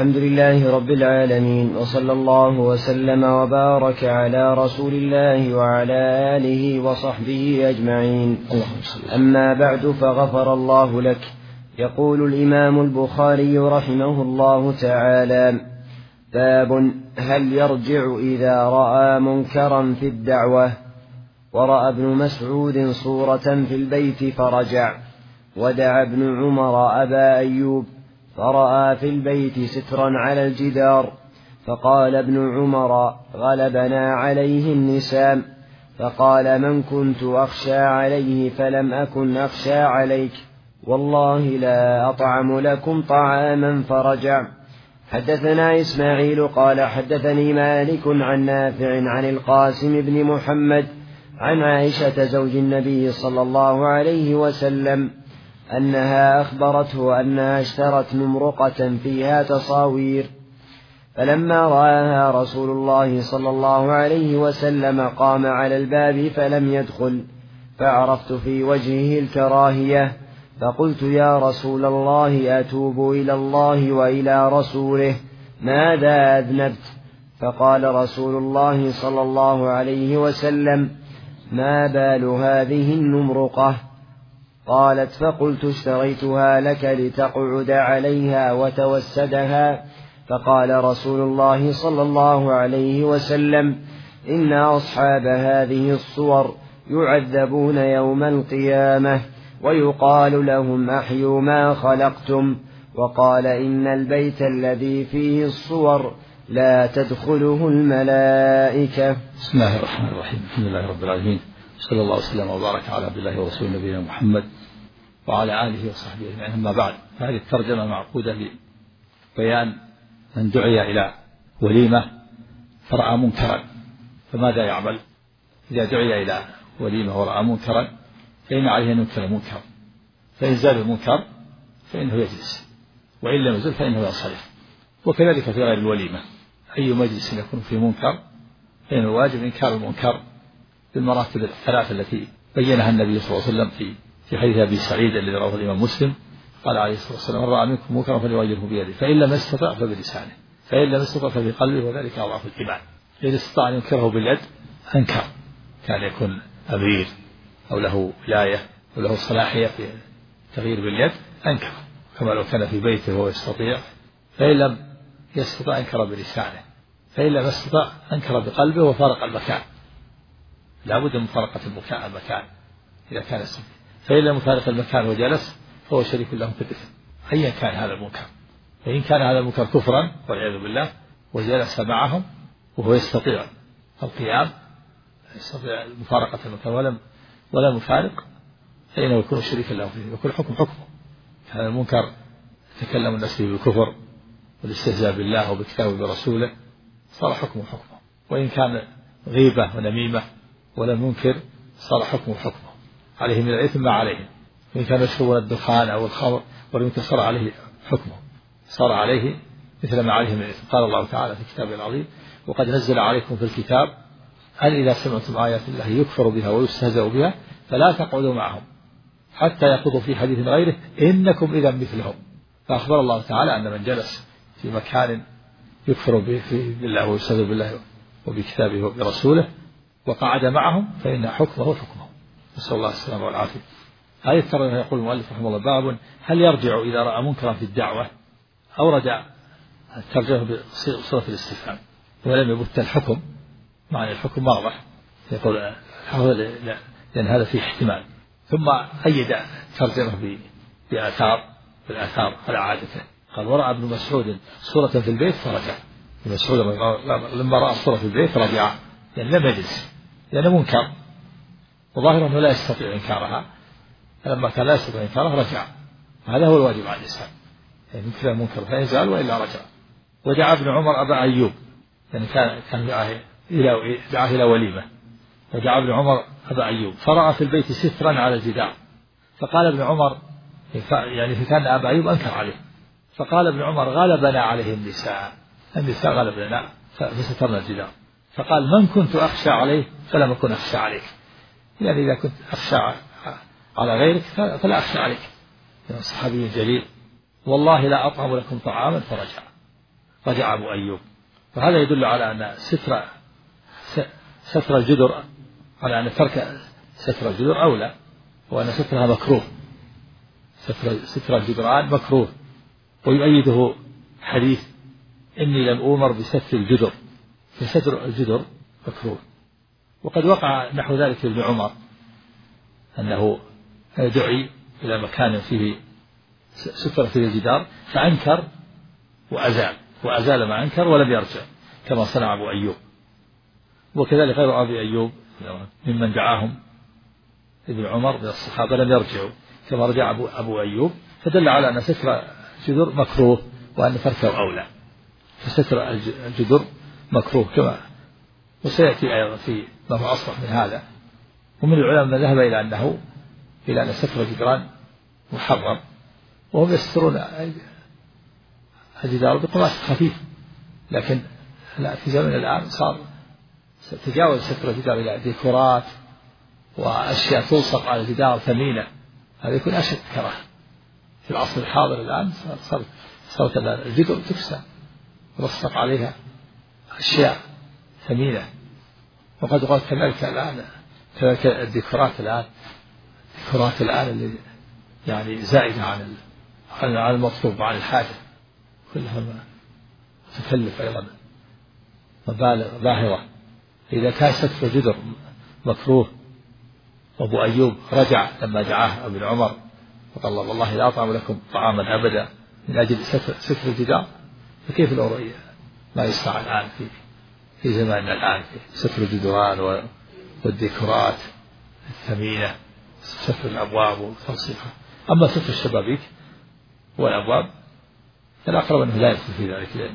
الحمد لله رب العالمين، وصلى الله وسلم وبارك على رسول الله وعلى آله وصحبه أجمعين. أما بعد، فغفر الله لك. يقول الإمام البخاري رحمه الله تعالى: باب هل يرجع إذا رأى منكرا في الدعوة؟ ورأى ابن مسعود صورة في البيت فرجع، ودعا ابن عمر أبا أيوب فرأى في البيت سترا على الجدار، فقال ابن عمر: غلبنا عليه النسام. فقال: من كنت أخشى عليه فلم أكن أخشى عليك، والله لا أطعم لكم طعاما. فرجع. حدثنا إسماعيل قال حدثني مالك عن نافع عن القاسم بن محمد عن عائشة زوج النبي صلى الله عليه وسلم أنها أخبرته أنها اشترت نمرقة فيها تصاوير، فلما رآها رسول الله صلى الله عليه وسلم قام على الباب فلم يدخل، فعرفت في وجهه الكراهية، فقلت: يا رسول الله، أتوب إلى الله وإلى رسوله، ماذا أذنبت؟ فقال رسول الله صلى الله عليه وسلم: ما بال هذه النمرقة؟ قالت: فقلت: اشتريتها لك لتقعد عليها وتوسدها. فقال رسول الله صلى الله عليه وسلم: إن أصحاب هذه الصور يعذبون يوم القيامة، ويقال لهم: أحيوا ما خلقتم. وقال: إن البيت الذي فيه الصور لا تدخله الملائكة. بسم الله الرحمن الرحيم. الحمد لله رب العالمين، صلى الله وسلم وبارك على عبد الله ورسوله نبينا محمد وعلى آله وصحبه أجمعين. أما بعد، هذه الترجمة معقودة لبيان من دعي إلى وليمة فرأى منكرا فماذا يعمل. إذا دعي إلى وليمة ورأى منكرا فإن عليه أن ينكر المنكر، فإن زال المنكر فإنه يجلس، وإن لم يزل فإنه ينصرف. وكذلك في غير الوليمة، أي مجلس يكون فيه منكر فإن الواجب إنكار المنكر بالمراتب الثلاثة التي بينها النبي صلى الله عليه وسلم في حديث أبي سعيد الذي رواه الإمام مسلم. قال عليه الصلاة والسلام: من رأى منكم منكرا فليغيره بيده، فإن لم يستطع فبلسانه، فإن لم يستطع فبقلبه، وذلك أضعف الإيمان. إذا استطاع أن ينكره باليد أنكر، كان يكون أمير أو له ولاية أو له صلاحية في التغيير باليد أنكر، كما لو كان في بيته وهو يستطيع. فإن لم يستطع أنكر بلسانه، فإن لم يستطع أنكر بقلبه وفارق المكان، لا بد من مفارقة المكان إذا كان السبب. فإن لم يفارق المكان وجلس فهو شريك له في الإثم أيا كان هذا المنكر. فإن كان هذا المنكر كفرا والعياذ بالله وجلس معهم وهو يستطيع القيام، يستطيع مفارقة المكان ولم يفارق، فإنه يكون شريكا له فيه، يكون حكمه. هذا المنكر يتكلم الناس فيه بالكفر والاستهزاء بالله وبكتابه وبرسوله، صار حكمه. وإن كان غيبة ونميمة ولم ينكر صار حكمه. عليه من الإثم ما عليه. وإن كان يشربون الدخان أو الخمر ولم ينكر صار عليه حكمه، صار عليه مثل ما عليه من الإثم. قال الله تعالى في كتابه العظيم: وقد نزل عليكم في الكتاب أن إذا سمعتم آيات الله يكفر بها ويستهزأ بها فلا تقعدوا معهم حتى يخوضوا في حديث غيره إنكم إذا مثلهم. فأخبر الله تعالى أن من جلس في مكان يكفر بالله ويستهزأ بالله وبكتابه وبرسوله وقعد معهم فإن حكمه. نسأل الله السلامة والعافية. هذه الترجمة يقول المؤلف رحمه الله: باب هل يرجع إذا رأى منكرا في الدعوة؟ أو رجع الترجمة بصيغة الاستفهام ولم يبت الحكم، معنى الحكم واضح، يقول لأن هذا فيه احتمال. ثم أيد الترجمة بالآثار على عادته. قال: ورأى ابن مسعود صورة في البيت فرجع. ابن مسعود لما رأى صورة في البيت رجع، يعني لم يجلس، لأنه منكر وظاهر أنه لا يستطيع إنكارها، فلما كان لا يستطيع إنكارها رجع. هذا هو الواجب على الإنسان، يعني مثل المنكر فإن زال وإلا رجع. ودعا ابن عمر أبا أيوب، يعني كان دعاه إلى وليمة، ودعا ابن عمر أبا أيوب فرأى في البيت سترا على الجدار، فقال ابن عمر، يعني فكان أبا أيوب أنكر عليه، فقال ابن عمر: غلبنا عليه النساء غلبنا فسترنا الجدار. فقال: من كنت أخشى عليه فلم أكن أخشى عليك، يعني إذا كنت أخشى على غيرك فلا أخشى عليك. صحابي جليل: والله لا أطعم لكم طعاما. فرجع. رجع أبو أيوب. وهذا يدل على أن ستر الجدر، على أن ترك ستر الجدر أولى، وأن سترها مكروه، ستر الجدران مكروه. ويؤيده حديث إني لم أؤمر بستر الجدر، فستر الجدر مكروه. وقد وقع نحو ذلك لابن عمر أنه دعي إلى مكان فيه ستر فيه الجدار فأنكر وأزال ما أنكر ولم يرجع كما صنع أبو أيوب. وكذلك غير أبي أيوب ممن دعاهم ابن عمر من الصحابة لم يرجعوا كما رجع أبو أيوب، فدل على أن ستر الجدر مكروه وأن تركه أولى. فستر الجدر مكروه كما وسيأتي أيضا في ما هو أصرح من هذا. ومن العلماء من ذهب إلى أن ستر الجدران محرم، وهم يسترون الجدار بقماش خفيف، لكن في زمن الآن صار تجاوز ستر الجدار إلى ديكورات وأشياء تلصق على الجدار ثمينة، هذا يكون أشد كراهة. في العصر الحاضر الآن صارت الجدر تكسى ولصق عليها أشياء ثمينة. وقد قلت كذلك الآن الديكورات الآن اللي يعني زائدة عن المطلوب وعن الحاجة، كلها تكلف أيضا مبالغ باهظة. إذا كان ستر الجدر مكروه وأبو أيوب رجع لما دعاه ابن عمر وقال والله لا أطعم لكم طعاما أبدا من أجل ستر الجدار، فكيف لو ما يصنع الآن في زماننا الآن في ستر الجدران والديكورات الثمينة، ستر الأبواب وتنصيفها. أما ستر الشبابيك والأبواب فالأقرب أنه لا يدخل في ذلك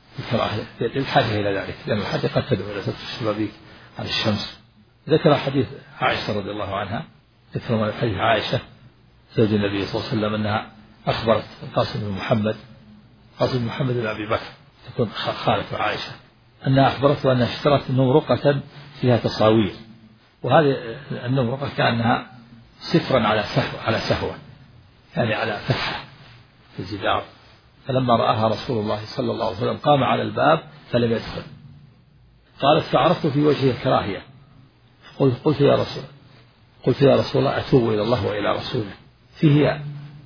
للحاجة إلى ذلك، لأن الحاجة قد تدعو إلى ستر الشبابيك عن الشمس. ذكر حديث عائشة رضي الله عنها، ذكر حديث عائشة زوج النبي صلى الله عليه وسلم أنها أخبرت القاسم بن محمد بن أبي بكر تكون خالة عائشة، أنها أخبرته أنها اشترت نمرقة فيها تصاوير، وهذه النمرقة كأنها سترا على سهوة يعني على فتحة في الجدار. فلما رآها رسول الله صلى الله عليه وسلم قام على الباب فلم يدخل. قالت فعرفت في وجهه الكراهية، قلت يا رسول الله أتوب إلى الله وإلى رسوله. فيه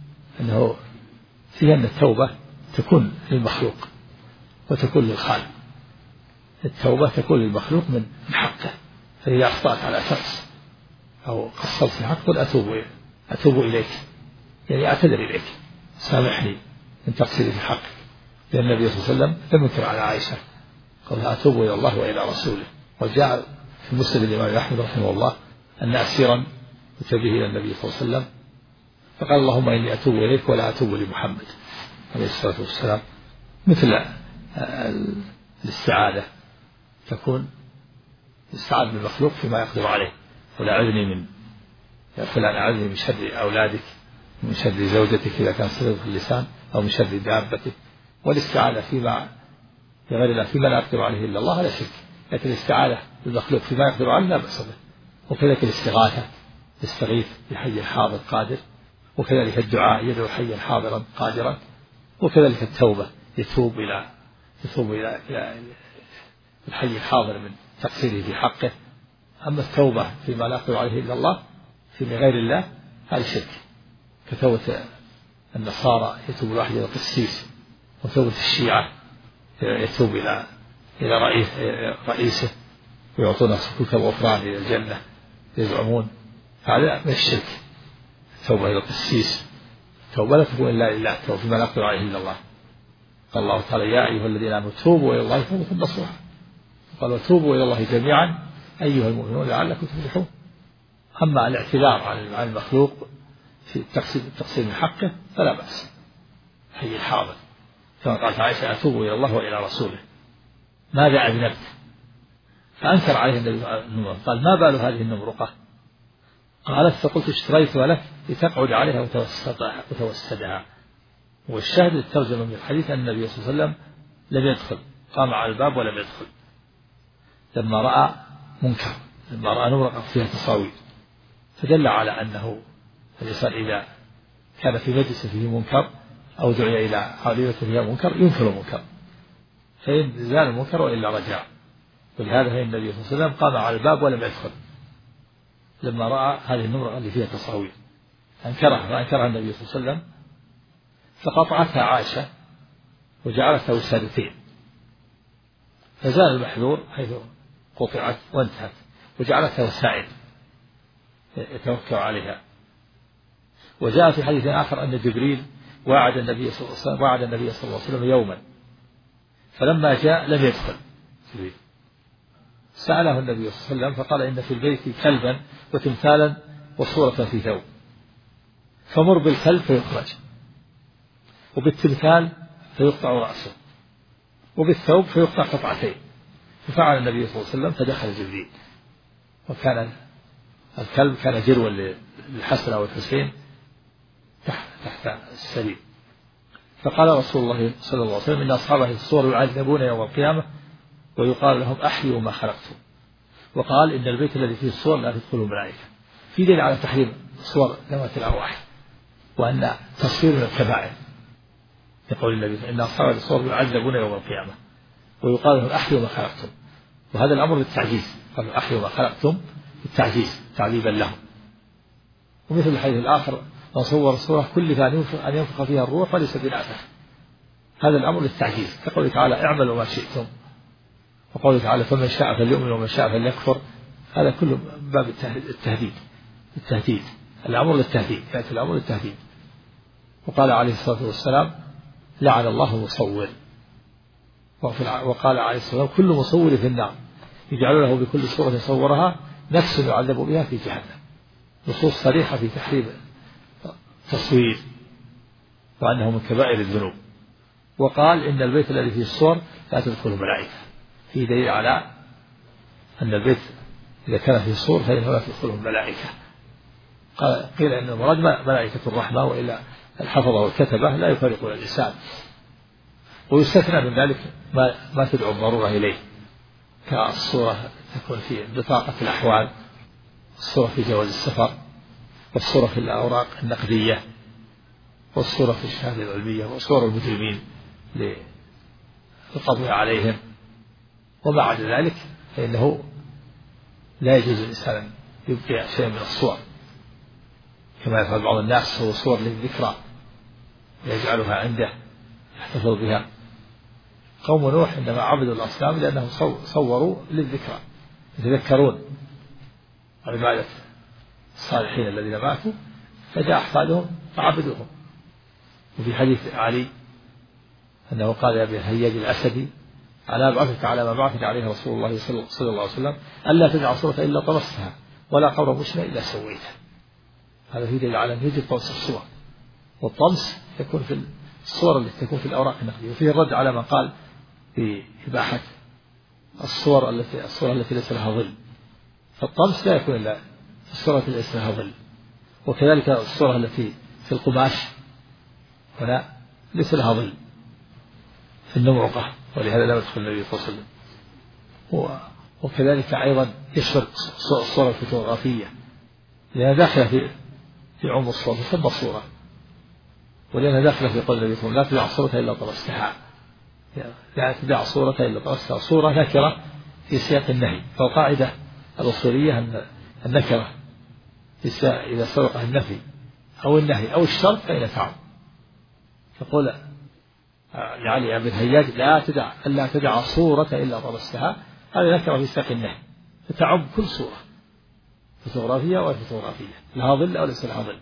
أن التوبة تكون للمخلوق وتكون للخالق. التوبة تكون للمخلوق من حقه، فإذا أخطأت على شخص أو قصرت في حق قل أتوب إليك، يعني أعتذر إليك سامحني من تقصيري في حقك. لأن النبي صلى الله عليه وسلم لم ينكر على عائشة، قال أتوب إلى الله وإلى رسوله. وجاء في مسند الإمام أحمد رحمه الله أن أسيرا كتب به إلى النبي صلى الله عليه وسلم فقال اللهم إني أتوب إليك ولا أتوب لمحمد عليه الصلاة والسلام. مثل الاستعاذة تكون استعاذ بالمخلوق فيما يقدر عليه، ولا أعذني من شر أولادك، من شر زوجتك إذا كان سبب في اللسان، أو من شر دابتك. والاستعاذة فيما لغير الله فيما لا يقدر عليه إلا الله هذا شرك، لكن الاستعاذة بالمخلوق فيما يقدر عليه لا بأس به. وكذلك الاستغاثة يستغيث بحي حاضر قادر، وكذلك الدعاء يدعو حيا حاضرا قادرا، وكذلك التوبة يتوب إلى الحي الحاضر من تقصيره في حقه. أما التوبة فيما لا يقدر عليه إلا الله فيما غير الله هذا شرك، كتوبة النصارى يتوب الواحد إلى القسيس، وتوبة الشيعة يتوب إلى رئيسه ويعطونه سكوت الغفران إلى الجنة يزعمون، هذا من الشرك. التوبة إلى القسيس التوبة لا تكون إلا لله، التوبة فيما لا يقدر عليه إلا الله. قال الله تعالى يا أيها الذين آمنوا توبوا إلى الله توبة نصوحا، قال وتوبوا إلى الله جميعا أيها المؤمنون لعلكم تفلحون. أما الاعتذار عن المخلوق في التقصير من حقه فلا بأس، حي الحاضر كما قالت عائشة أتوب إلى الله وإلى رسوله. ماذا أذنبت؟ فأنكر عليه النبي قال ما بال هذه النمرقة؟ قالت فقلت اشتريتها لك لتقعد عليها وتوسدها. والشاهد الترجمة من الحديث أن النبي صلى الله عليه وسلم لم يدخل، قام على الباب ولم يدخل لما رأى منكر، لما رأى نمرقة فيها تصاوير، فدل على أنه الإنسان إذا كان في مجلس فيه منكر أو دعي إلى عالية فيها منكر ينكر المنكر فإن زال المنكر وإلا رجع. ولهذا فإن النبي صلى الله عليه وسلم قام على الباب ولم يدخل لما رأى هذه النمرة اللي فيها تصاوير، فأنكرها النبي صلى الله عليه وسلم، فقطعتها عائشة وجعلتها وسادتين، فزال المحذور حيث قطعت وانتهت، وجعلتها وسائل يتوكل عليها. وجاء في حديث آخر أن جبريل وعد النبي صلى الله عليه وسلم يوما، فلما جاء لم يدخل جبريل. سأله النبي صلى الله عليه وسلم فقال: إن في البيت كلبا وتمثالا وصورة في ثوب، فمر بالكلب فيخرج، وبالتمثال فيقطع رأسه، وبالثوب فيقطع قطعتين. ففعل النبي صلى الله عليه وسلم فدخل جبريل، وكان الكلب كان جروا للحسن والحسين تحت السرير. فقال رسول الله صلى الله عليه وسلم: إن أصحاب هذه الصور يعذبون يوم القيامة ويقال لهم أحيوا ما خلقتم. وقال: إن البيت الذي فيه الصور لا تدخله الملائكة. في دليل على تحريم صور ذوات الأرواح، وأن تصوير من الكبائر، يقول النبي: إن أصحاب هذه الصور يعذبون يوم القيامة ويقال لهم أحيوا ما خلقتم. وهذا الأمر للتعجيز، قالوا أحيوا ما خلقتم بالتعجيز تعذيبا لهم. ومثل الحديث الآخر: من صور صورة كلف أن ينفخ فيها الروح وليس بنافخ. هذا الأمر للتعجيز، كقوله تعالى: اعملوا ما شئتم، وقوله تعالى: فمن شاء فليؤمن ومن شاء فليكفر. هذا كله باب التهديد، الأمر للتهديد، يأتي الأمر للتهديد. وقال عليه الصلاة والسلام: لعن الله المصور. وقال عليه الصلاة والسلام: كل مصور في النار، يجعل له بكل صورة صورها نفس يعذب بها في جهنم. نصوص صريحة في تحريم التصوير، وأنه من كبائر الذنوب. وقال: إن البيت الذي فيه الصور لا تدخله الملائكة. في دليل على أن البيت إذا كان فيه صور فإنه لا تدخله الملائكة. قيل إن المراد ملائكة الرحمة، وإلا الحفظة والكتبة لا يفرقون الإنسان. ويستثنى من ذلك ما تدعو الضرورة إليه، كالصورة تكون في بطاقة الأحوال، الصورة في جواز السفر، والصورة في الأوراق النقدية، والصورة في الشهادة العلمية، وصور المجرمين للقضاء عليهم. وما عدا ذلك فإنه لا يجوز الإنسان يبقي شيئا من الصور، كما يفعل بعض الناس، هو صور للذكرى يجعلها عنده يحتفظ بها. قوم نوح عندما عبدوا الأصنام لأنهم صوروا للذكرى، يتذكرون عبادة الصالحين الذين ماتوا، فجاء أحفادهم فعبدوهم. وفي حديث علي أنه قال يا أبي الهياج الأسدي: ألا أبعثك على ما بعثك عليه رسول الله صلى الله عليه وسلم، ألا تدع صورة إلا طمستها، ولا قبر مسلم إلا سويته. هذا في دليل على أن يجب طمس الصور، والطمس يكون في الصور التي تكون في الأوراق النقدية. وفيه الرد على من قال بإباحة الصور التي ليس لها ظل، فالطمس لا يكون إلا في الصورة التي ليس لها ظل. وكذلك الصورة التي في القماش ولا ليس لها ظل في النمعقة، ولهذا لا يدخل النبي صلى الله عليه وسلم. وكذلك أيضا يشمل الصورة الفوتوغرافية، لأنها داخلة في عموم الصور، تسمى صورة، ولأنها داخلة في قول النبي صلى الله عليه وسلم: لا تدع صورة إلا طمستها. لا تدع صورة إلا طمستها. صورة نكرة في سياق النهي، فالقاعدة الأصولية أن النكرة إذا سبقها النفي أو النهي أو الشرط فإن تعم. يقول لعلي بن الهياج: ألا تدع صورة إلا طمستها. هذا نكرة في سياق النهي، فتعم كل صورة فوتوغرافية وفوتوغرافية لها ظل أو ليس لها ظل.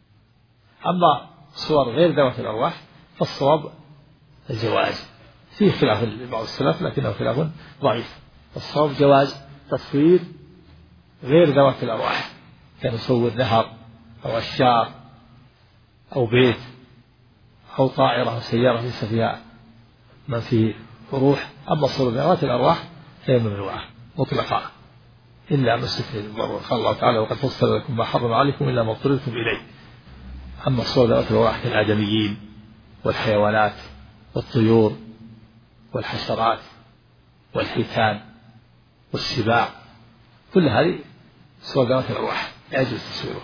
أما صور غير ذوات الأرواح فالصواب الجواز، فيه خلاف لبعض السلف لكنه خلاف ضعيف. الصواب جواز تصوير غير ذوات الأرواح، كان يصور نهر أو أشجار أو بيت أو طائرة أو سيارة ليس فيها من فيه روح. أما صور ذوات الأرواح فهي ممنوعة مطلقة إلا ما استثني الضرورة. قال الله تعالى: وقد فصل لكم ما حرم عليكم إلا ما اضطررتم إليه. أما الصور ذوات الأرواح كالآدميين والحيوانات والطيور والحشرات والحيتان والسباع، كل هذه صور ذوات الأرواح لا يجوز تصويرها.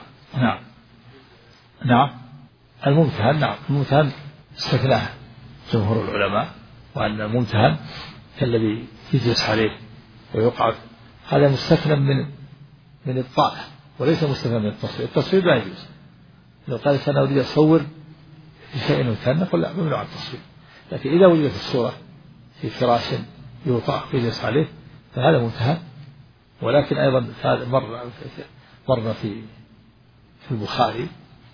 نعم الممتهن استثناه جمهور العلماء وأن الممتهن كالذي يجلس عليه ويقعد، هذا مستثنى من الطاعة وليس مستثنى من التصوير. التصوير لا يجوز. لو قال أنا أريد أصور في شيء ممتهن نقول لا، ممنوع التصوير. لكن إذا وجدت الصورة في فراش يوطأ ويجلس عليه فهذا ممتهن. ولكن أيضا مرة في البخاري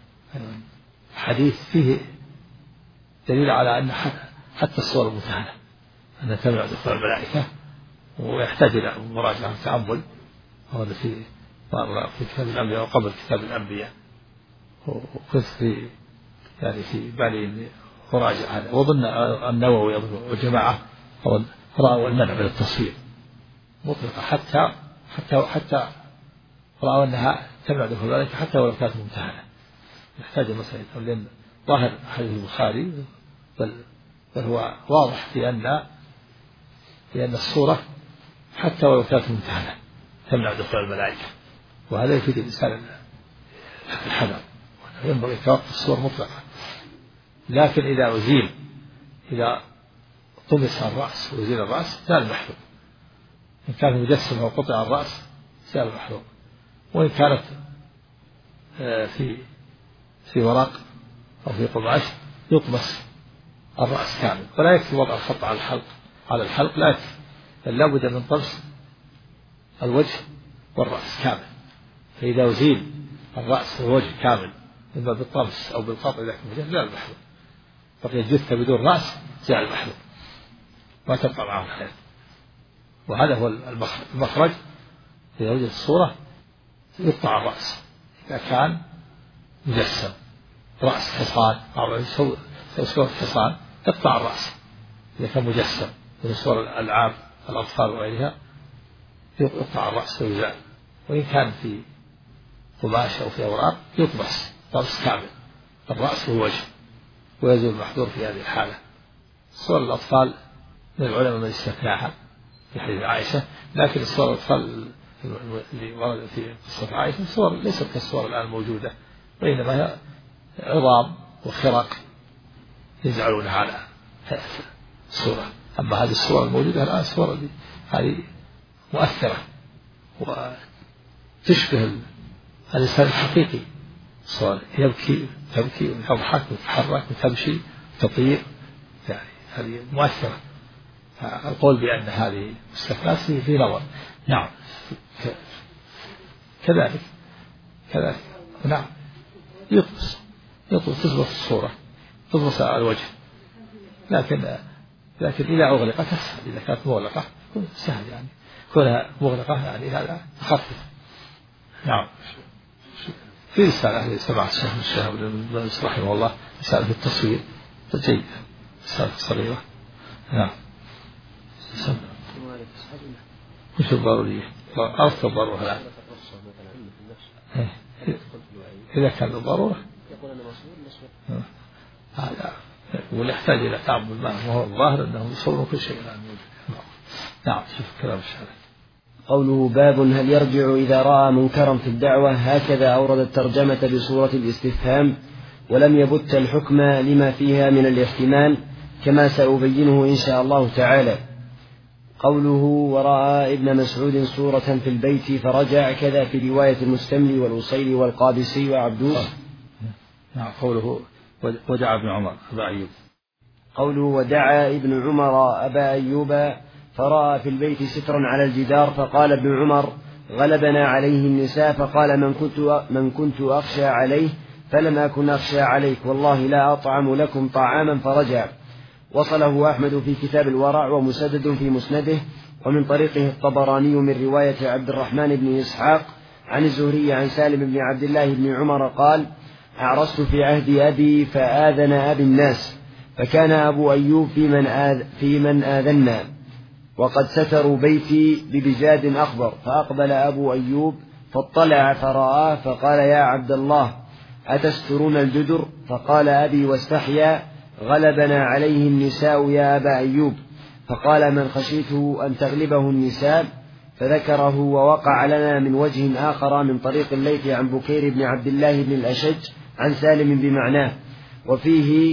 حديث فيه دليل على أن حتى الصور الممتهنة أنها تمنع دخول الملائكة ويحتاج إلى مراجعة وتأمل. هذا في كتاب الأنبياء وقبل كتاب الأنبياء، وكنت في بالي إني أراجع هذا، وظن النووي وجماعة رأوا المنع من التصوير مطلقة حتى رأوا أنها تمنع دخول الملائكة حتى ولو كانت ممتهنة. يحتاج مثلا، لأن ظاهر حديث البخاري بل هو واضح في أن الصورة حتى ولو كانت ممتهنة تمنع دخول الملائكة، وهذا يفيد الإنسان الحذر، ينبغي توقف الصور مطلقة. لكن إذا طمس الرأس ويزيل الرأس زال المحذور. إن كان مجسم وقطع الرأس زال المحذور. وإن كانت في ورق أو في قماش يطمس الرأس كامل، ولا يكفي وضع الخط على الحلق لا يكفي، بل لابد من طمس الوجه والرأس كامل. فإذا أزيل الرأس والوجه كامل إما بالطمس أو بالقطع إذا كان زال المحذور. بقي الجثة بدون رأس زال المحذور، ما تبقى معه الحياة. وهذا هو المخرج. إذا وجدت الصورة يقطع الرأس إذا كان مجسم، رأس حصان أو صورة حصان تقطع الرأس إذا كان مجسم من صور الألعاب الأطفال وغيرها يقطع الرأس ويزال. وإن كان في قماش أو في أوراق يطمس كامل الرأس والوجه ويزول المحذور في هذه الحالة. صور الأطفال من العلماء من استثناها في حديث عائشة، لكن صور الأطفال اللي ورد في قصة عائشة صور ليست كالصور الآن الموجودة، وإنما هي عظام وخرق يجعلونها على الصورة. أما هذه الصور الموجودة الآن الصور هذه مؤثرة وتشبه الإنسان الحقيقي. صور يبكي تبكي وتضحك وتتحرك وتمشي وتطير، يعني هذه مؤثرة. القول بأن هذه مستثنات في نظر. نعم كذلك نعم يطمس تضبط الصورة، تضبط الوجه. لكن إذا أغلقت أسهل. إذا كانت مغلقة تكون سهل، يعني كونها مغلقة يعني هذا تخفف. نعم. في رسالة سمعت الشيخ ابن باز رحمه الله رسالة في التصوير جيدة، رسالة صغيرة. نعم. وش الضرورية؟ عرفت الضرورة الآن. إذا كان الضرورة هذا ويحتاج إلى تعب الماء، وهو الظاهر أنهم يصورون كل شيء الآن. نعم. شوف كلام الشارع. قوله باب هل يرجع إذا رأى منكرا في الدعوة، هكذا أورد الترجمة بصورة الاستفهام ولم يبت الحكم لما فيها من الاحتمال كما سأبينه إن شاء الله تعالى. قوله ورأى ابن مسعود سورة في البيت فرجع، كذا في رواية المستملي والأصيلي والقابسي وعبدوس. نعم. قوله ودعا ابن عمر أبا أيوب. قوله ودعا ابن عمر أبا أيوب فرأى في البيت سترا على الجدار، فقال ابن عمر غلبنا عليه النساء، فقال من كنت أخشى عليه فلم أكن أخشى عليك، والله لا أطعم لكم طعاما، فرجع. وصله أحمد في كتاب الورع ومسدد في مسنده، ومن طريقه الطبراني من رواية عبد الرحمن بن إسحاق عن الزهري عن سالم بن عبد الله بن عمر قال أعرست في عهد أبي فآذن أبي الناس، فكان أبو أيوب في من آذنا، وقد ستروا بيتي ببجاد أخضر، فأقبل أبو أيوب فاطلع فرآه فقال يا عبد الله أتسترون الجدر؟ فقال أبي واستحيا غلبنا عليه النساء يا أبا أيوب. فقال من خشيته أن تغلبه النساء، فذكره ووقع لنا من وجه آخر من طريق الليث عن بكير بن عبد الله بن الأشج عن سالم بمعناه، وفيه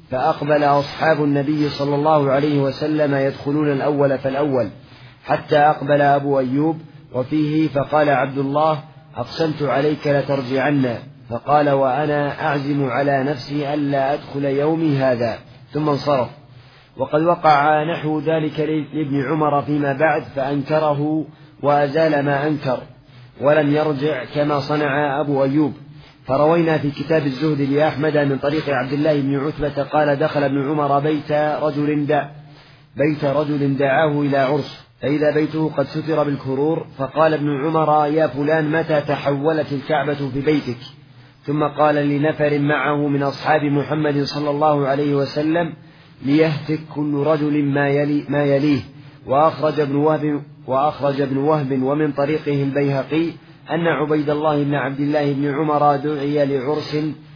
فأقبل أصحاب النبي صلى الله عليه وسلم يدخلون الأول فالأول حتى أقبل أبو أيوب وفيه فقال عبد الله أقسمت عليك لترجعن، فقال وأنا أعزم على نفسي ألا أدخل يومي هذا، ثم انصرف. وقد وقع نحو ذلك لابن عمر فيما بعد فأنكره وأزال ما أنكر ولم يرجع كما صنع أبو أيوب. فروينا في كتاب الزهد لأحمد من طريق عبد الله بن عتبة قال دخل ابن عمر بيت رجل دعاه إلى عرس، فإذا بيته قد ستر بالكرور، فقال ابن عمر يا فلان متى تحولت الكعبة في بيتك؟ ثم قال لنفر معه من أصحاب محمد صلى الله عليه وسلم ليهتك كل رجل ما يليه. وأخرج ابن وهب ومن طريقه البيهقي أن عبيد الله بن عبد الله بن عمر دعي لعرس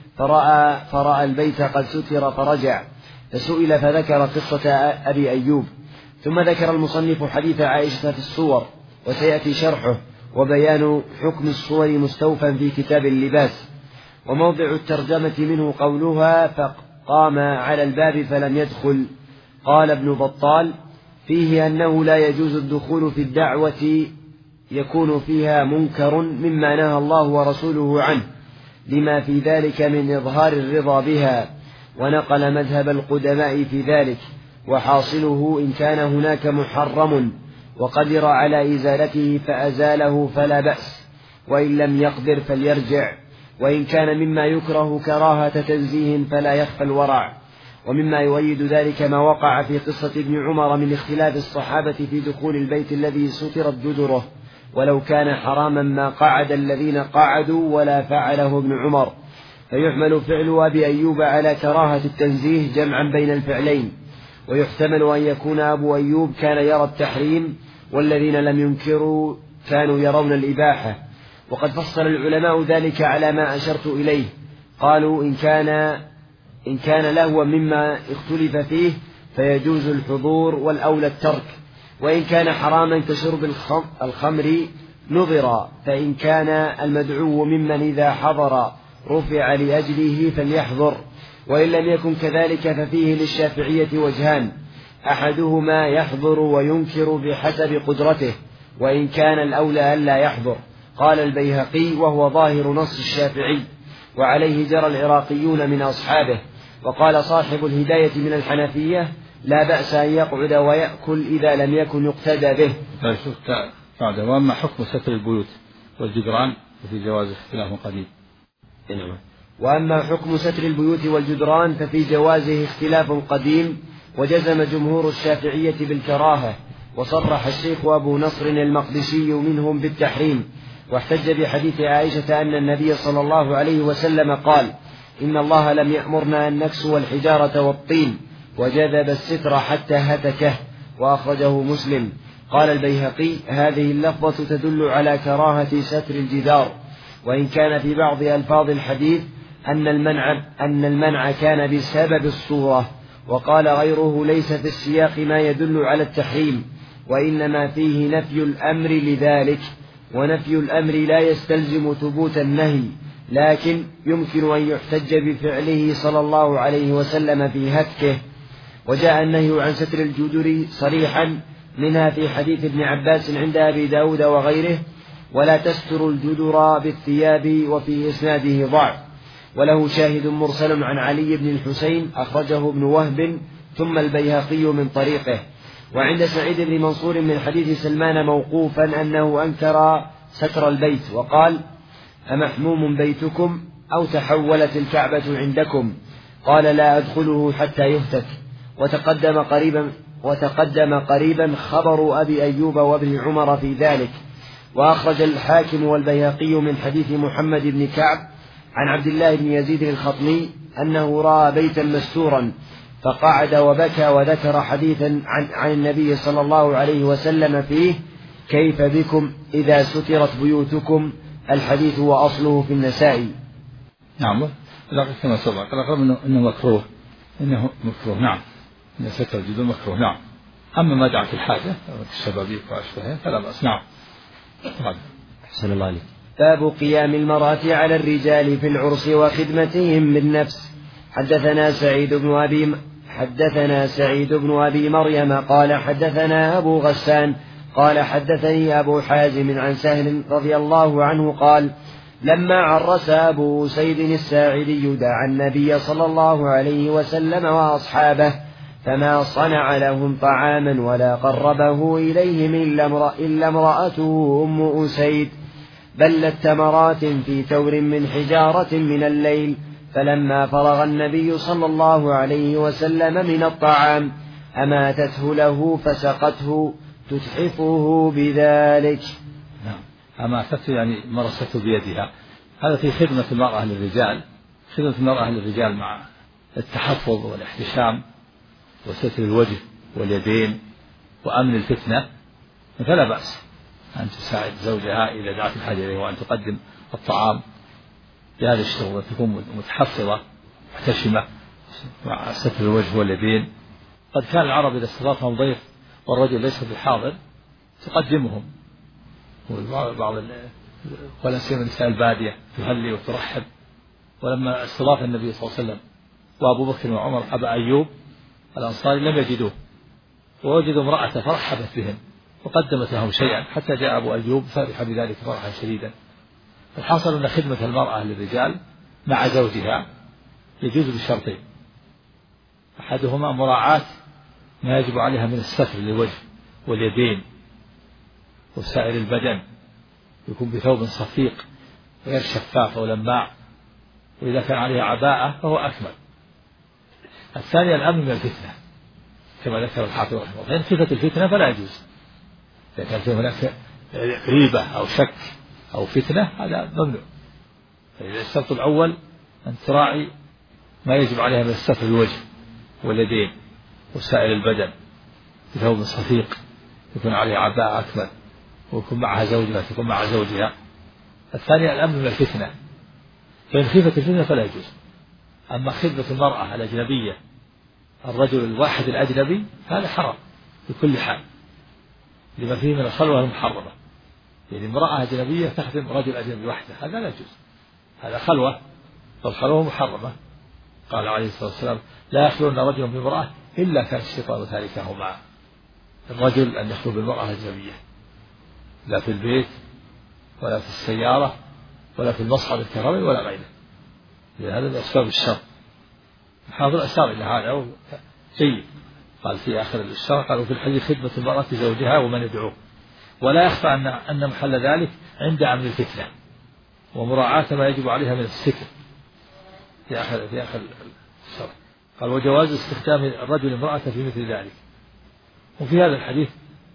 فرأى البيت قد ستر فرجع، فسئل فذكر قصة أبي أيوب. ثم ذكر المصنف حديث عائشة في الصور وسيأتي شرحه، وبيان حكم الصور مستوفى في كتاب اللباس. وموضع الترجمة منه قولها فقام على الباب فلم يدخل. قال ابن بطال فيه أنه لا يجوز الدخول في الدعوة يكون فيها منكر مما نهى الله ورسوله عنه لما في ذلك من إظهار الرضا بها، ونقل مذهب القدماء في ذلك، وحاصله إن كان هناك محرم وقدر على إزالته فأزاله فلا بأس، وإن لم يقدر فليرجع، وإن كان مما يكره كراهة تنزيه فلا يخفى الورع. ومما يؤيد ذلك ما وقع في قصة ابن عمر من اختلاف الصحابة في دخول البيت الذي سترت جدره، ولو كان حراما ما قعد الذين قعدوا ولا فعله ابن عمر، فيحمل فعل أبي أيوب على كراهة التنزيه جمعا بين الفعلين. ويحتمل أن يكون أبو أيوب كان يرى التحريم والذين لم ينكروا كانوا يرون الإباحة. وقد فصل العلماء ذلك على ما أشرت إليه، قالوا إن كان لهوا مما اختلف فيه فيجوز الحضور والأولى الترك، وإن كان حراما كشرب الخمر نظر، فإن كان المدعو ممن إذا حضر رفع لأجله فليحضر، وإن لم يكن كذلك ففيه للشافعية وجهان، أحدهما يحضر وينكر بحسب قدرته، وإن كان الأولى ألا يحضر. قال البيهقي وهو ظاهر نص الشافعي، وعليه جرى العراقيون من أصحابه. وقال صاحب الهداية من الحنفية لا بأس أن يقعد ويأكل إذا لم يكن يقتدى به. وأما حكم ستر البيوت والجدران ففي جواز اختلاف قديم. وأما حكم ستر البيوت والجدران ففي جوازه اختلاف قديم، وجزم جمهور الشافعية بالكراهة، وصرح الشيخ أبو نصر المقدسي منهم بالتحريم، واحتج بحديث عائشة أن النبي صلى الله عليه وسلم قال إن الله لم يأمرنا أن نكسو الحجارة والطين، وجذب الستر حتى هتكه، وأخرجه مسلم. قال البيهقي هذه اللفظة تدل على كراهة ستر الجدار، وإن كان في بعض ألفاظ الحديث أن المنع كان بسبب الصورة. وقال غيره ليس في السياق ما يدل على التحريم، وإنما فيه نفي الأمر لذلك، ونفي الأمر لا يستلزم ثبوت النهي، لكن يمكن أن يحتج بفعله صلى الله عليه وسلم في هتكه. وجاء النهي عن ستر الجدر صريحا منها في حديث ابن عباس عند أبي داود وغيره ولا تستر الجدر بالثياب، وفي إسناده ضعف، وله شاهد مرسل عن علي بن الحسين أخرجه ابن وهب ثم البيهقي من طريقه. وعند سعيد بن منصور من حديث سلمان موقوفا أنه أنكر ستر البيت وقال أمحموم بيتكم أو تحولت الكعبة عندكم؟ قال لا أدخله حتى يهتك. وتقدم قريبا خبر أبي أيوب وابن عمر في ذلك. وأخرج الحاكم والبيهقي من حديث محمد بن كعب عن عبد الله بن يزيد الخطمي أنه رأى بيتا مستورا فقعد وبكى، وذكر حديثا عن النبي صلى الله عليه وسلم فيه كيف بكم إذا سترت بيوتكم، الحديث وأصله في النسائي. نعم، كما سبق الأقرب إنه مكروه، نعم، إن ستر الجدر مكروه، نعم. أما ما دعت الحاجة الشبابيك وأشبهها فلا بأس، نعم. أحسن الله عليك. باب قيام المرأة على الرجال في العرس وخدمتهم بالنفس. حدثنا سعيد بن أبي مريم قال حدثنا أبو غسان قال حدثني أبو حازم عن سهل رضي الله عنه قال لما عرس أبو أسيد الساعدي دعا النبي صلى الله عليه وسلم وأصحابه فما صنع لهم طعاما ولا قربه إليهم إلا امرأته أم أسيد بلت تمرات في تور من حجارة من الليل. فلما فرغ النبي صلى الله عليه وسلم من الطعام أماتته له فسقته تتحفه بذلك. أماتته يعني مرسته بيدها. هذا في خدمة المرأة للرجال، خدمة المرأة للرجال مع التحفظ والاحتشام وستر الوجه واليدين وأمن الفتنة، فلا بأس أن تساعد زوجها إذا دعت الحاجة إليه وأن تقدم الطعام بهذا الشغل وتكون متحفظة محتشمة مع ستر الوجه واليدين. قد كان العرب إذا استضافهم ضيف والرجل ليس بحاضر تقدمهم، ولا سيما نساء البادية تهلي وترحب. ولما استضاف النبي صلى الله عليه وسلم وأبو بكر وعمر أبا أيوب الأنصاري لم يجدوه ووجدوا امرأة فرحبت بهم وقدمت لهم شيئا حتى جاء أبو أيوب فرح بذلك فرحا شديدا. الحاصل أن خدمة المرأة للرجال مع زوجها يجوز بشرطين: أحدهما مراعاة ما يجب عليها من الستر للوجه واليدين وسائر البدن، يكون بثوب صفيق غير شفاف أو لماع، وإذا كان عليها عباءة فهو أكمل. الثانية الأمن من الفتنة كما ذكر الحافظ رحمه الله، فإن خفت الفتنة فلا يجوز. إذا كان في هناك ريبة أو شك أو فتنة هذا ممنوع. فإذا الشرط الأول أن تراعي ما يجب عليها من الستر الوجه واليدين وسائر البدن بثوب صفيق يكون عليها عباءة أكمل ويكون معها زوجها تكون مع زوجها. الثانية الأمن من الفتنة، فإن خفت الفتنة فلا يجوز. أما خدمة المرأة الأجنبية الرجل الواحد الأجنبي هذا حرام بكل حال لما فيه من الخلوة المحرمة. يعني امرأة أجنبية تخدم رجل أجنبي وحده هذا لا يجوز، هذا خلوة، والخلوة محرمة. قال عليه الصلاة والسلام: لا يخلون رجل بامرأة إلا كان الشيطان تاركه معه. الرجل أن يخلو بالمرأة الأجنبية لا في البيت ولا في السيارة ولا في المصعد الكهربائي ولا غيره، لأن هذا من أسباب الشر. حافظ الأشار إلى هذا جيد. قال في آخر الشرع قالوا في الحديث: خدمة المرأة زوجها ومن يدعوه. ولا يخفى أن محل ذلك عند أمن الفتنة ومراعاة ما يجب عليها من الستر في آخر الشرع. قال: وجواز استخدام الرجل امرأة في مثل ذلك. وفي هذا الحديث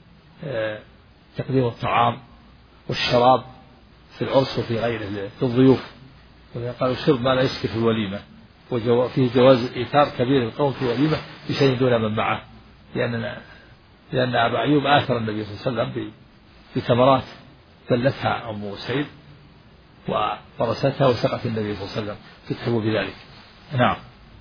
تقديم الطعام والشراب في العرس وفي غيره في الضيوف. قالوا: شرب ما لا يسكر في الوليمة. وفيه جواز إيثار كبير القوم في وليمة بشيء دون من معه، لأن أبا أيوب آثر النبي صلى الله عليه وسلم بثمرات دلتها أم سعيد وفرستها وسقت النبي صلى الله عليه وسلم تتحب بذلك. نعم.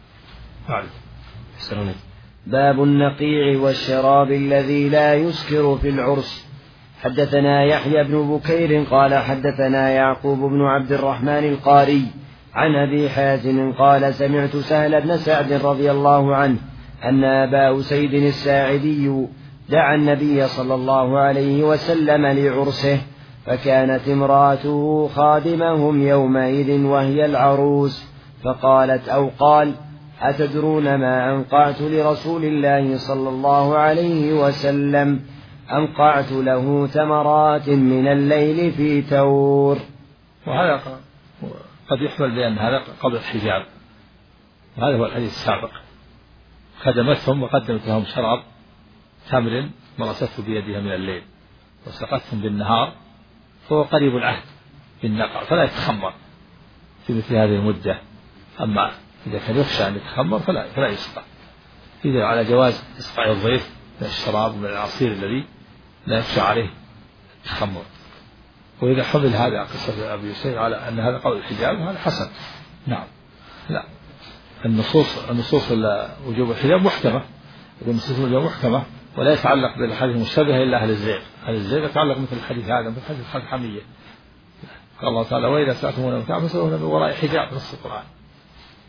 باب النقيع والشراب الذي لا يسكر في العرس. حدثنا يحيى بن بكير قال حدثنا يعقوب بن عبد الرحمن القاري عن أبي حازم قال: سمعت سهل بن سعد رضي الله عنه أن أبا أسيد الساعدي دعا النبي صلى الله عليه وسلم لعرسه، فكانت امرأته خادمهم يومئذ وهي العروس، فقالت أو قال: أتدرون ما أنقعت لرسول الله صلى الله عليه وسلم؟ أنقعت له تمرات من الليل في تور. وهذا قد يحمل بأن هذا قبل الحجاب، وهذا هو الحديث السابق. خدمتهم وقدمت لهم شراب تمر مرسته بيدها من الليل وسقتهم بالنهار، فهو قريب العهد بالنقع فلا يتخمر في مثل هذه المدة. أما إذا كان يخشى أن يتخمر فلا يسقى. إذا على جواز إسقاء الضيف من الشراب ومن العصير الذي لا يخشى عليه التخمر. وإذا حمل هذا قصة أبي يسير على أن هذا قول الحجاب هذا حسن. نعم. لا، النصوص وجوب الحجاب محكمة، النصوص الوجوب محكمة ولا يتعلق بالحديث المشتبه إلا أهل الزيغ. أهل الزيغ يتعلق مثل الحديث هذا مثل حديث الحمية. قال الله تعالى: وإذا سألتمونا متاعا فاسألوهن من وراء حجاب، نص القرآن.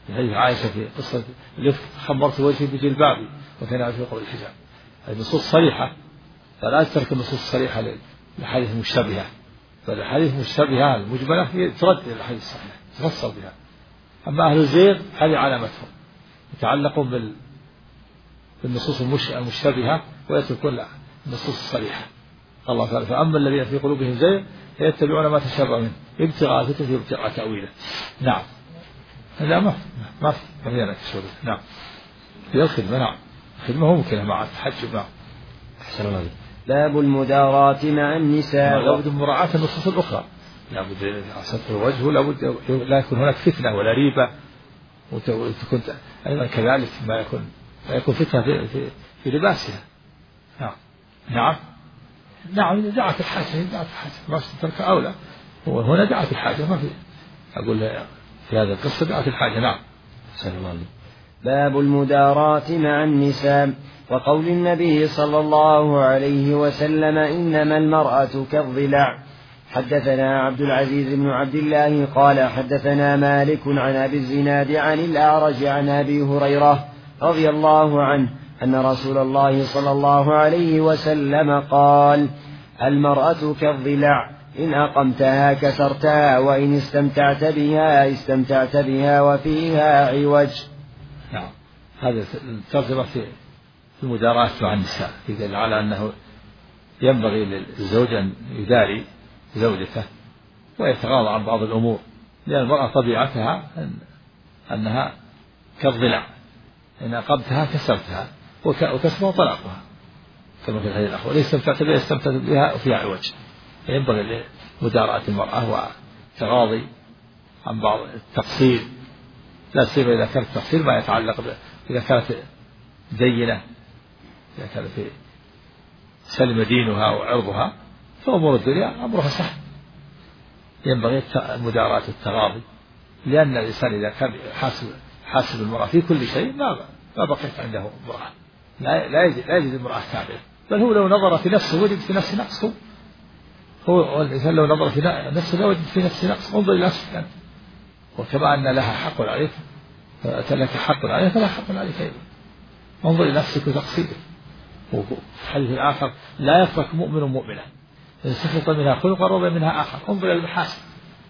حديث عائشة في قصة خمرت وجهي بجلبابي وكان في قبل الحجاب. هذه نصوص صريحة، فلا تترك النصوص الصريحة للحديث المشتبهة، فالحديث المشتبهة المجملة ترد إلى الحديث الصحيح تفصل بها. أما أهل الزيغ هذه علامتهم يتعلقون بالنصوص المشتبهة ويتركون النصوص الصريحة. الله تعالى فأما الذين في قلوبهم زيغ فيتبعون ما تشابه منه ابتغاء فتنة وابتغاء تأويله. نعم لا ما في هنا كشوري. نعم في الخدمة. نعم الخدمة ممكنة مع التحجب. نعم أحسن الله. باب المداراة مع النساء. لابد من مراعاة النصوص الأخرى، لابد ستر الوجه، لابد لا يكون هناك فتنة ولا ريبة، وتكون أيضا كذلك ما يكون فتنة في لباسها. نعم نعم نعم إذا دعت الحاجة ما ترك أولى، وهنا دعت الحاجة ما في أقول في هذا القصة دعت الحاجة. نعم أحسن الله. باب المداراة مع النساء وقول النبي صلى الله عليه وسلم إنما المرأة كالضلع. حدثنا عبد العزيز بن عبد الله قال حدثنا مالك عن أبي الزناد عن الأعرج عن أبي هريرة رضي الله عنه أن رسول الله صلى الله عليه وسلم قال المرأة كالضلع إن أقمتها كسرتها وإن استمتعت بها وفيها عوج. نعم هذا الترجمة في المداراة مع النساء يدل على أنه ينبغي للزوج أن يداري زوجته ويتغاضى عن بعض الأمور، لأن المرأة طبيعتها أنها كالضلع إن أقمتها كسرتها وكسرها طلاقها كما في الحديث الأخر. استمتعت بها وفيها عوج. ينبغي لمداراة المرأة وتغاضي عن بعض التقصير، لا سيما إذا كان التقصير ما يتعلق إذا كانت دينة، إذا كانت سلم دينها وعرضها فأمور الدنيا أمرها سهل. ينبغي مداراة التغاضي، لأن الإنسان إذا كان حاسب المرأة في كل شيء ما بقيت عنده امرأة، لا يجد المرأة كاملة، بل هو لو نظر في نفسه وجد في نفسه نقص. هو الإنسان لو نظر في نفسه لا وجد في نفسه نقص. انظر إلى نفسك أنت، وكما أن لها حق عليك فلك حق عليك فلا حق عليك أيضا. انظر إلى نفسك وتقصيرك. الحديث الآخر لا يفرق مؤمن مؤمنة إن سخط منها خلقا رضي منها آخر. انظر إلى المحاسن،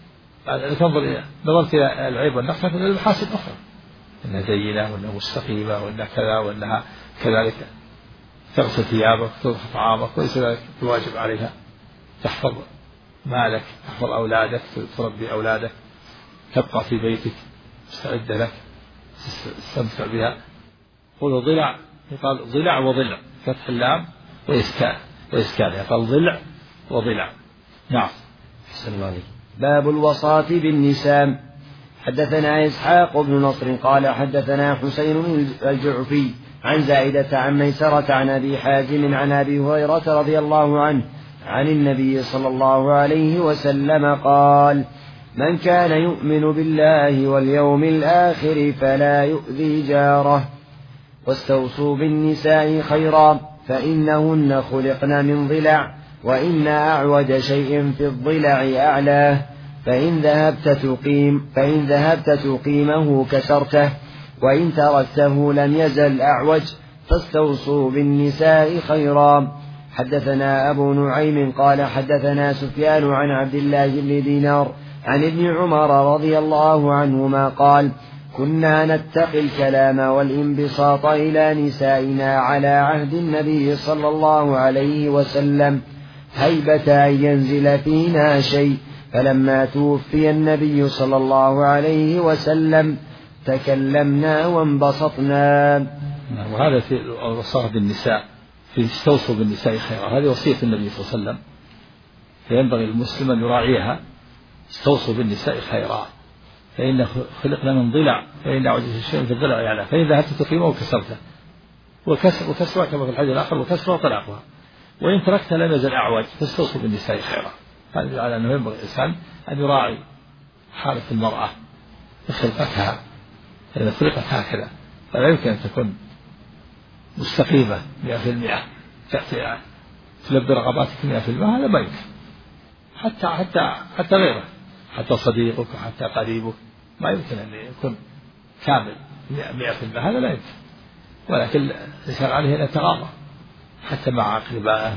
نظرت إلى العيب والنقص فإلى المحاسن أخرى، إنها زينة وإنها مستقيمة وإنها كذا وإنها كذلك تغسل ثيابك تطبخ طعامك وليس ذلك الواجب عليها تحفظ مالك تحفظ أولادك تربي أولادك تبقى في بيتك مستعدة لك تستمتع بها. قل ضلع يقال ضلع وضلع فتح اللام وإسكانها قال ضلع وضلع. نعم أحسن الله عليك. باب الوصاة بالنساء. حدثنا إسحاق بن نصر قال حدثنا حسين الجعفي عن زائدة عن ميسرة عن أبي حازم عن أبي هريرة رضي الله عنه عن النبي صلى الله عليه وسلم قال من كان يؤمن بالله واليوم الآخر فلا يؤذي جاره واستوصوا بالنساء خيرا فإنهن خلقن من ضلع وإن أعوج شيء في الضلع أعلاه فإن ذهبت تقيمه كسرته وإن تركته لم يزل أعوج فاستوصوا بالنساء خيرا. حدثنا أبو نعيم قال حدثنا سفيان عن عبد الله بن دينار عن ابن عمر رضي الله عنهما قال كنا نتقي الكلام والانبساط إلى نسائنا على عهد النبي صلى الله عليه وسلم هيبة أن ينزل فينا شيء فلما توفي النبي صلى الله عليه وسلم تكلمنا وانبسطنا. وهذا في الوصاة بالنساء في استوصوا بالنساء خيرا، هذه وصية النبي صلى الله عليه وسلم فينبغي المسلم أن يراعيها. استوصوا بالنساء خيرا فإن خلقنا من ضلع فإن أعوج الشيء في الضلع يعني فإن ذهبت تقيمه وكسرته وكسرها كما في الحديث الآخر وكسرها طلاقها وإن تركتها لم يزل أعوج فاستوصوا بالنساء خيرا. هذا على أنه ينبغي الإنسان أن يراعي حالة المرأة وخلقتها، إذا خلقت هكذا فلا يمكن أن تكون مستقيمة 100% تأتي تلبي رغباتك 100%، هذا ما يمكن. حتى غيره، حتى صديقك وحتى قريبك ما يمكن أن يكون كامل 100%، هذا لا يمكن. ولكن الإنسان عليه أن يتغاضى حتى مع أقربائه،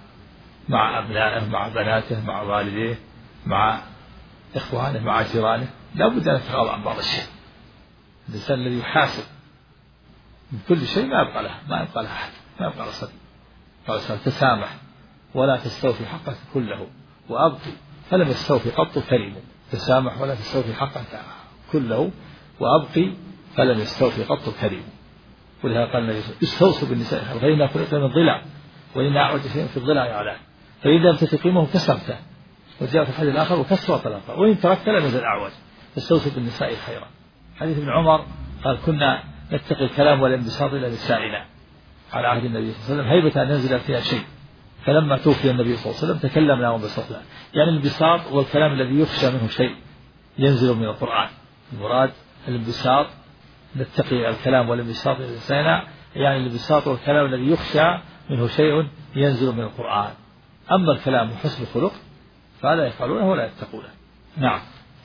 مع أبنائه، مع بناته، مع والديه، مع إخوانه، مع جيرانه، لا بد أن يتغاضى عن بعض الشيء. الإنسان الذي يحاسب من كل شيء ما يبقى له أحد، ما يبقى له صديق. قال تسامح ولا تستوفي حقك كله وأبقي فلم يستوفي قط كريم. تسامح ولا تستوفي حقك كله وأبقي فلم يستوفي قط كريم. ولهذا قال النبي استوصوا بالنساء فإنها خلقنا من ضلع وإن أعوج شيء في الضلع أعلاه فإذا لم تتقيمه كسرته. وجاء في الحديث الآخر وكسر طلقه وإن تركت لم يزل أعوج. استوصوا بالنساء خيرا. حديث ابن عمر قال كنا نتقي الكلام والانبساط إلى نسائنا على عهد النبي صلى الله عليه وسلم هيبة أن ينزل فيها شيء، فلما توفي النبي صلى الله عليه وسلم تكلمنا وانبسطنا. يعني الانبساط والكلام الذي يخشى منه شيء ينزل من القرآن. المراد الانبساط نتقي الكلام والانبساط إلى نسائنا، يعني الانبساط والكلام الذي يخشى منه شيء ينزل من القرآن. أما الكلام وحسن الخلق فلا يفعلونه ولا يتقونه. نعم.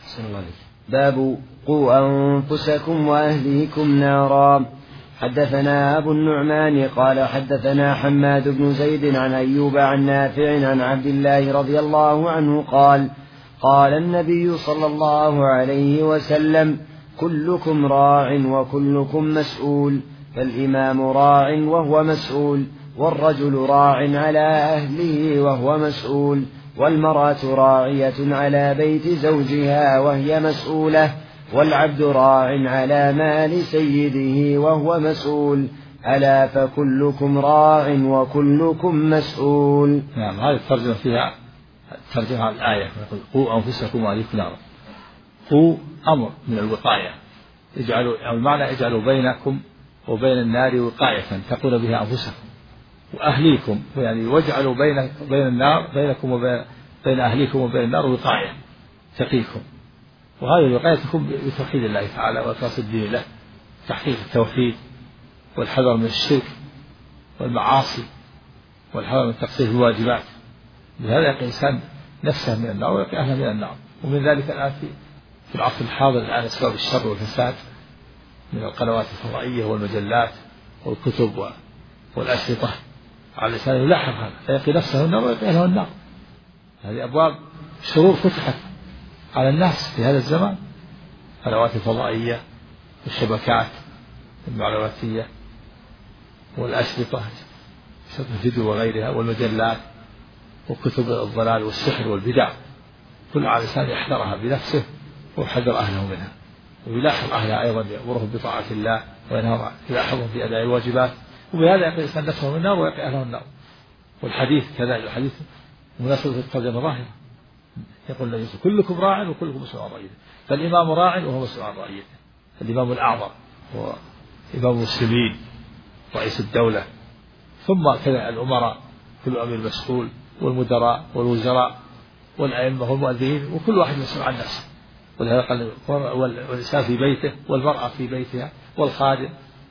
باب قوا أنفسكم وأهليكم نارا. حدثنا أبو النعمان قال حدثنا حماد بن زيد عن أيوب عن نافع عن عبد الله رضي الله عنه قال قال النبي صلى الله عليه وسلم كلكم راع وكلكم مسؤول، فالإمام راع وهو مسؤول، والرجل راع على أهله وهو مسؤول، والمرأة راعية على بيت زوجها وهي مسؤولة، والعبد راع على مال سيده وهو مسؤول، ألا فكلكم راع وكلكم مسؤول. نعم. هذه الترجمة فيها ترجمة على الآية قوا أنفسكم وأهليكم نارا. قوا أمر من الوقاية، أو المعنى اجعلوا بينكم وبين النار وقاية تقون بها أنفسكم، وأهليكم يعني واجعلوا بين النار بينكم وبين أهليكم وبين النار وقاية تقيكم. وهذه الوقاية تكون بتوحيد الله تعالى وإخلاص الدين له، تحقيق التوحيد والحذر من الشرك والمعاصي والحذر من تقصير الواجبات. بهذا يقي الإنسان نفسه من النار ويقي أهله من النار. ومن ذلك الآن في العصر الحاضر الآن أسباب الشر والفساد من القنوات الفضائية والمجلات والكتب والأشرطة، على الإنسان يلاحظ هذا فيقي نفسه من النار ويقي أهله النار. هذه أبواب شرور فتحت على الناس في هذا الزمان، القنوات الفضائية والشبكات المعلوماتية والأشرطة شبكة الفيديو وغيرها والمجلات وكتب الضلال والسحر والبدع. كل على الإنسان يحذرها بنفسه ويحذر أهله منها، ويلاحظ أهلها أيضا يأمرهم بطاعة الله ويلاحظهم في أداء الواجبات، وبهذا يقي الإنسان نفسه من النار ويقي أهله النار. والحديث كذلك الحديث مناسبة الترجمة ظاهرة، يقول النبي كلكم راع وكلكم مسؤول عن رعيته، فالإمام راع وهو مسؤول عن رعيته. الإمام الأعظم هو إمام المسلمين رئيس الدولة، ثم كذا الأمراء كل أمير مسؤول، والمدراء والوزراء والأئمة والمؤذنين، وكل واحد مسؤول عن نفسه. ولهذا قال والإنسان في بيته والمرأة في بيتها والخادم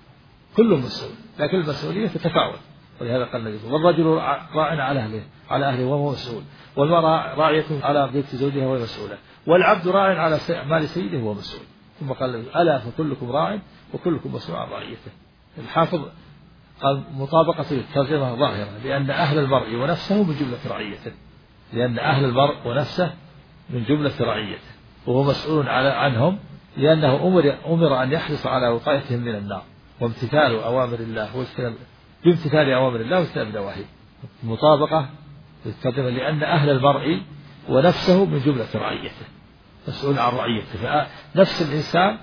كل مسؤول، لكن المسؤولية تتفاوت. ولهذا قال النبي والرجل راع على أهله وهو مسؤول، والمرأة راعية على بيت زوجها وهي مسؤولة، والعبد راع على مال سيده وهو مسؤول. ثم قال ألا فكلكم راع وكلكم مسؤول عن رعيته. الحافظ قال مطابقة الترجمة ظاهرة، لأن أهل المرء ونفسه من جملة رعيته، لأن أهل المرء ونفسه من جملة رعيته، وهو مسؤول عنهم، لأنه أمر أن يحرص على وقايتهم من النار وامتثال أوامر الله بامتثال أوامر الله واجتناب نواهيه. مطابقة للترجمة، لأن أهل المرء ونفسه من جملة رعيته، مسؤول عن رعيته. فنفس الإنسان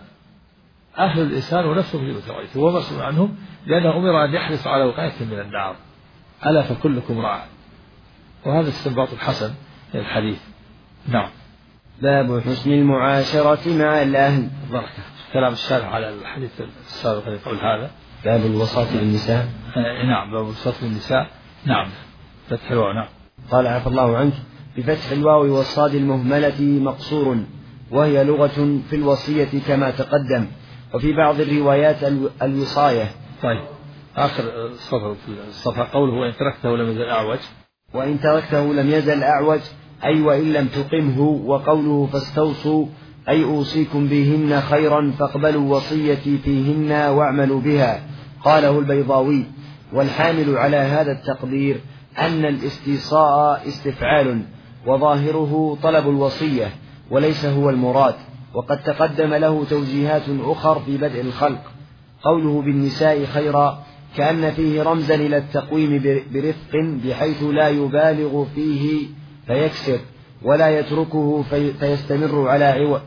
أهل الإنسان ونفسه من جملة رعيته، وهو مسؤول عنهم لأنه أمر أن يحرص على وقايتهم من النار. ألا فكلكم راع. وهذا استنباط الحسن من الحديث. نعم. باب حسن المعاشرة مع الأهل. بركة كلام الشارح على الحديث السابق قبل هذا. باب الوصاة للنساء. نعم. باب الوصاة للنساء. نعم. فتح الواو. نعم. قال عفى الله عنك بفتح الواو والصاد المهملة مقصور، وهي لغة في الوصية كما تقدم، وفي بعض الروايات الوصاية. طيب آخر الصفحة قوله وإن تركته لم يزل أعوج. وإن تركته لم يزل أعوج، أي وإن لم تقمه. وقوله فاستوصوا أي أوصيكم بهن خيرا فاقبلوا وصيتي فيهن واعملوا بها. قاله البيضاوي. والحامل على هذا التقدير أن الاستيصاء استفعال وظاهره طلب الوصية وليس هو المراد، وقد تقدم له توجيهات أخر في بدء الخلق. قوله بالنساء خيرا كأن فيه رمزا إلى التقويم برفق بحيث لا يبالغ فيه فيكسر ولا يتركه فيستمر على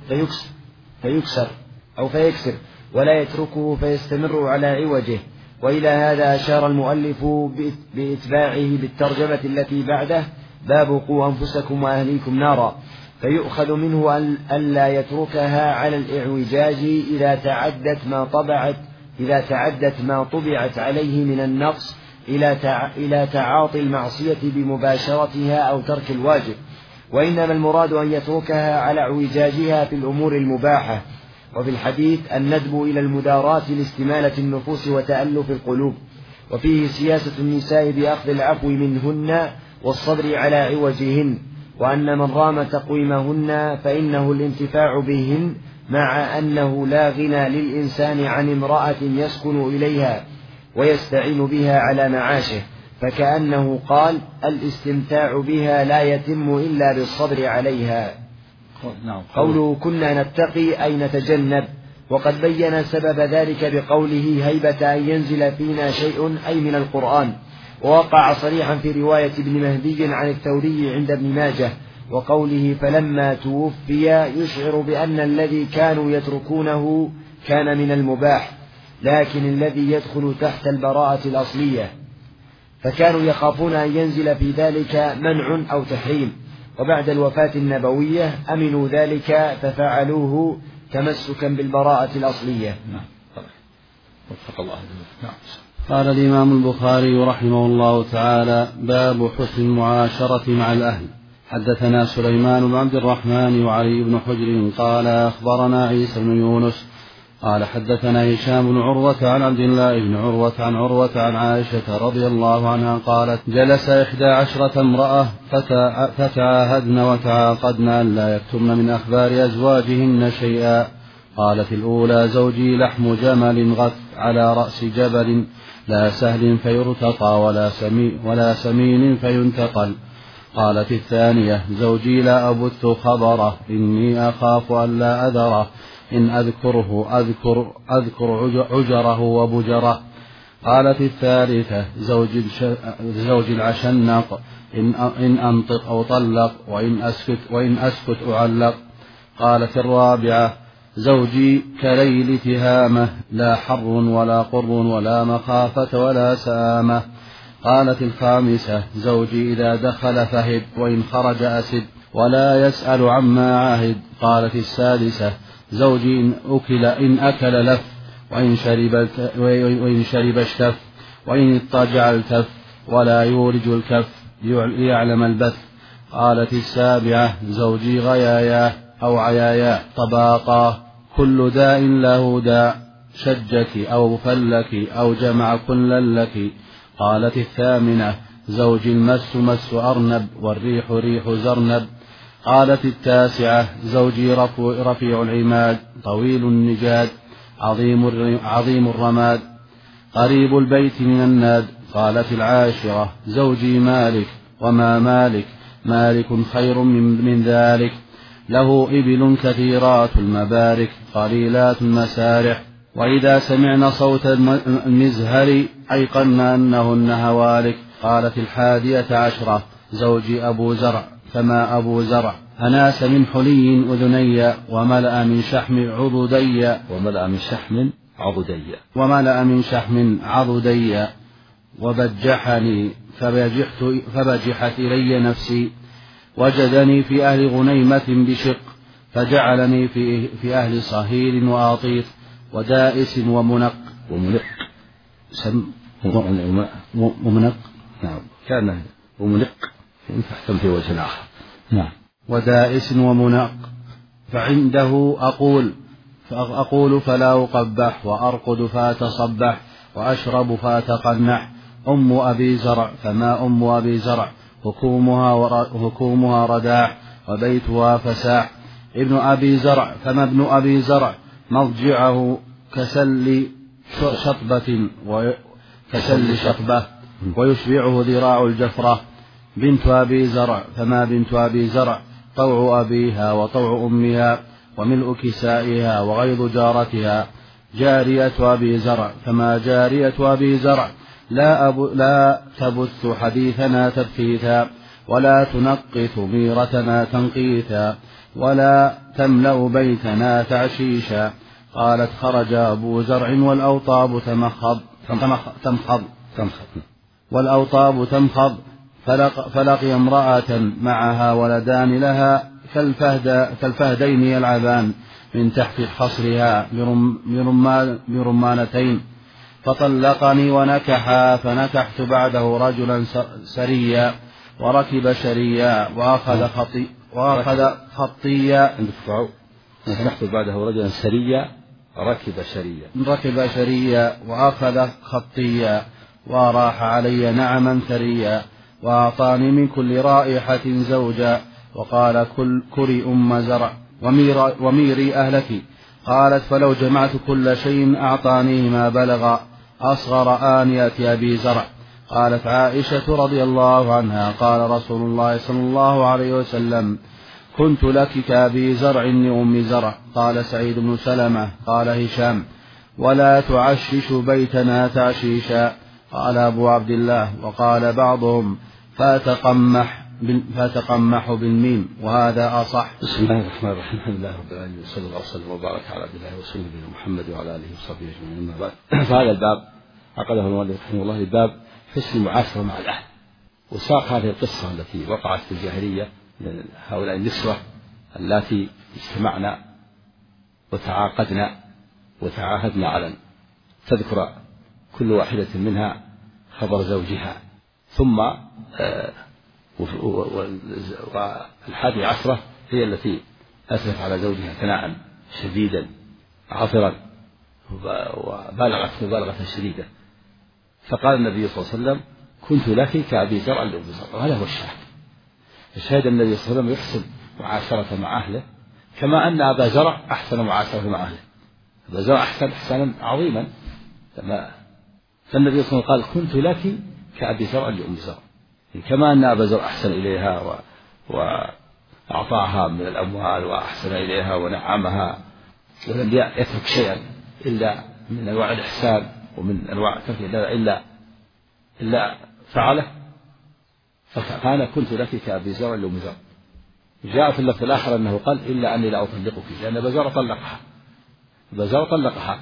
فيكسر ولا يتركه فيستمر على عوجه. وإلى هذا أشار المؤلف بإتباعه بالترجمة التي بعده: باب قوا أنفسكم وأهليكم نارا، فيؤخذ منه ألا يتركها على الإعوجاج إذا تعدت ما طبعت عليه من النقص إلى تعاطي المعصية بمباشرتها أو ترك الواجب، وإنما المراد أن يتركها على اعوجاجها في الأمور المباحة. وفي الحديث الندب إلى المداراة لاستمالة النفوس وتألف القلوب، وفيه سياسة النساء بأخذ العفو منهن والصبر على عوجهن، وأن من رام تقويمهن فإنه الانتفاع بهن، مع أنه لا غنى للإنسان عن امرأة يسكن إليها ويستعين بها على معاشه، فكأنه قال: الاستمتاع بها لا يتم إلا بالصبر عليها. قوله كنا نتقي أي نتجنب، وقد بين سبب ذلك بقوله: هيبة أن ينزل فينا شيء أي من القرآن، ووقع صريحا في رواية ابن مهدي عن الثوري عند ابن ماجه، وقوله فلما توفي يشعر بأن الذي كانوا يتركونه كان من المباح، لكن الذي يدخل تحت البراءة الأصلية، فكانوا يخافون أن ينزل في ذلك منع أو تحريم، وبعد الوفاة النبوية أمنوا ذلك ففعلوه تمسكا بالبراءة الأصلية. قال الإمام البخاري رحمه الله تعالى: باب حسن المعاشرة مع الأهل. حدثنا سليمان بن عبد الرحمن وعلي بن حجر قال أخبرنا عيسى بن يونس قال حدثنا هشام بن عروة عن عبد الله بن عروة عن عروة عن عائشة رضي الله عنها قالت: جلس 11 امرأة فتعاهدن وتعاقدن أن لا يكتمن من أخبار أزواجهن شيئا. قالت الأولى: زوجي لحم جمل غث على رأس جبل، لا سهل فيرتقى ولا سمين فينتقل. قالت الثانية: زوجي لا أبث خبره، إني أخاف أن لا أذره، إن أذكره أذكر عجره وبجره. قالت الثالثة: زوج العشنق، إن أنطق أو طلق، وإن أسكت أعلق. قالت الرابعة: زوجي كليل تهامة، لا حر ولا قر ولا مخافة ولا سآمة. قالت الخامسة: زوجي إذا دخل فهد، وإن خرج أسد، ولا يسأل عما عاهد. قالت السادسة: زوجي إن أكل لف، وإن شرب اشتف، وإن اضطجع التف، ولا يولج الكف ليعلم البث. قالت السابعة: زوجي غياياه أو عياياه طباقا، كل داء له داء، شجك أو فلك أو جمع كلا لك. قالت الثامنة: زوجي المس مس أرنب، والريح ريح زرنب. قالت التاسعة: زوجي رفيع العماد، طويل النجاد، عظيم الرماد، قريب البيت من الناد. قالت العاشرة: زوجي مالك. وما مالك؟ مالك خير من ذلك، له إبل كثيرات المبارك، قليلات المسارح، وإذا سمعن صوت المزهر أيقن أنهن هوالك. قالت 11: زوجي أبو زرع. فما أبو زرع؟ أناس من حلي أذني، وملأ من شحم عضدي، وبجحني فبجحت إلي نفسي، وجدني في أهل غنيمة بشق، فجعلني في أهل صهيل وآطيط، ودائس ومنق. ومنق نعم، كان ومنق تحتم في وجه آخر. نعم. ودائس ومنق. فعنده أقول فلا أقبح، وأرقد فأتصبح، وأشرب فأتقنح. أم أبي زرع. فما أم أبي زرع؟ هكومها رداح، وبيتها فساح، ابن أبي زرع فما ابن أبي زرع مضجعه كسل شطبة ويشبعه ذراع الجفرة. بنت أبي زرع فما بنت أبي زرع طوع أبيها وطوع أمها وملء كسائها وغيظ جارتها. جارية أبي زرع فما جارية أبي زرع لا تبث حديثنا تبثيثا ولا تنقث ميرتنا تنقيثا ولا تملأ بيتنا تعشيشا. قالت خرج أبو زرع والأوطاب تمخض فلقي امرأة معها ولدان لها كالفهدين يلعبان من تحت حصرها برمانتين فطلقني ونكحا فنكحت بعده رجلا سريا وركب شريا وأخذ خطيا نكحت بعده رجلا سريا ركب شريا وأخذ خطيا وراح علي نعما ثريا وأعطاني من كل رائحة زوجا وقال كري أم زرع وميري أهلك. قالت فلو جمعت كل شيء أعطانيه ما بلغ أصغر آنية أبي زرع. قالت عائشة رضي الله عنها قال رسول الله صلى الله عليه وسلم كنت لك كأبي زرع لأم زرع. قال سعيد بن سلمة قال هشام ولا تعشش بيتنا تعشيشا. قال أبو عبد الله وقال بعضهم فأتقمح بالميم وهذا أصح. بسم الله الرحمن الرحيم الحمد لله رب العالمين وصلى الله وسلم وبارك على عبد الله ورسوله نبينا محمد وعلى آله وصحبه أجمعين. أما بعد فهذا الباب عقده المؤلف رحمه الله الباب حسن المعاشرة مع الأهل. وساق هذه القصة التي وقعت في الجاهلية من هؤلاء النسوة اللاتي اجتمعنا وتعاقدنا وتعاهدنا على أن تذكر كل واحدة منها خبر زوجها. ثم والحادية عشرة هي التي أثنت على زوجها ثناء شديدا عاطرا وبالغت مبالغة شديدة. فقال النبي صلى الله عليه وسلم كنت لك كأبي زرع لأم زرع. وهذا هو الشاهد. الشاهد النبي صلى الله عليه وسلم يحسن معاشرة مع أهله كما أن أبا زرع أحسن معاشرة مع أهله. أبا زرع أحسن إحسانا عظيما. فالنبي صلى الله عليه وسلم قال كنت لك كأبي زرع لأم زرع كما أن أبا زرع أحسن إليها وأعطاها من الأموال وأحسن إليها ونعمها ولم يترك شيئا إلا من أنواع الإحسان ومن أنواع إلا فعله. فأنا كنت لك كأبي زرع لأم زرع. جاء في اللفظ الآخر أنه قال إلا أني لا أطلقك لأن أبا زرع طلقها.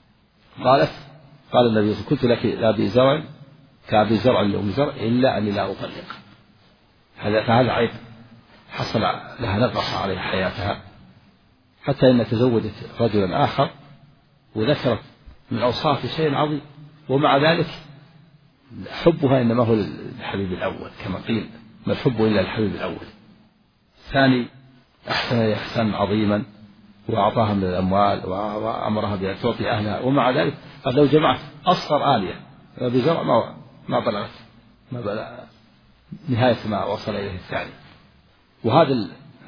قال النبي كنت لك كأبي زرع لأم زرع إلا أني لا أطلق. فهذا عيب حصل لها نقص عليها حياتها حتى أن تزوجت رجلا آخر وذكرت من أوصافه شيء عظيم ومع ذلك حبها إنما هو للحبيب الأول كما قيل ما الحب إلا الحبيب الأول. الثاني أحسن إحسانا عظيما وأعطاها من الأموال وأمرها بأن تعطي أهلها ومع ذلك قد لو جمعت أصغر آلية بزرع ما بلغت نهاية ما وصل إليه الثاني. وهذه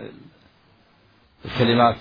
الكلمات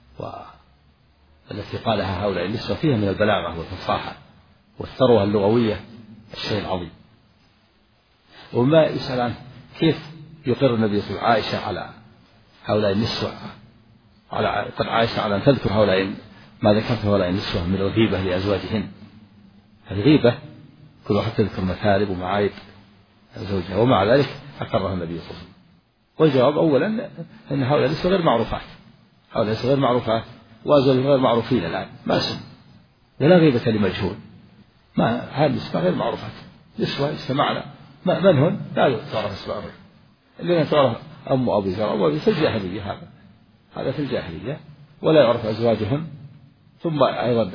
التي قالها هؤلاء النسوة فيها من البلاغة والفصاحة والثروة اللغوية الشيء العظيم. وما يسأل عنه كيف يقر النبي صلى الله عليه وسلم عائشة على هؤلاء النسوة قد عائشة على أن تذكر هؤلاء ما ذكرت هؤلاء النسوة من الغيبة لأزواجهن. الغيبة كل واحد تذكر مثالب ومعايب زوجها ومع ذلك أقرها النبي صلى الله عليه وسلم. والجواب أولا أن هؤلاء النسوة غير معروفات وأزواجهم غير معروفين الآن ما اسم ولا غيبة لمجهول. ما هذه النسوة غير معروفات نسوة استمعنا من هن لا تعرف اسمائهم اللي تعرف أم أبي زرع في الجاهلية هذا في الجاهلية ولا يعرف أزواجهم. ثم أيضا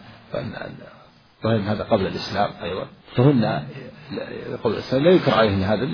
هذا قبل الإسلام أيضا فهن قبل الإسلام لا يكره عليهن هذا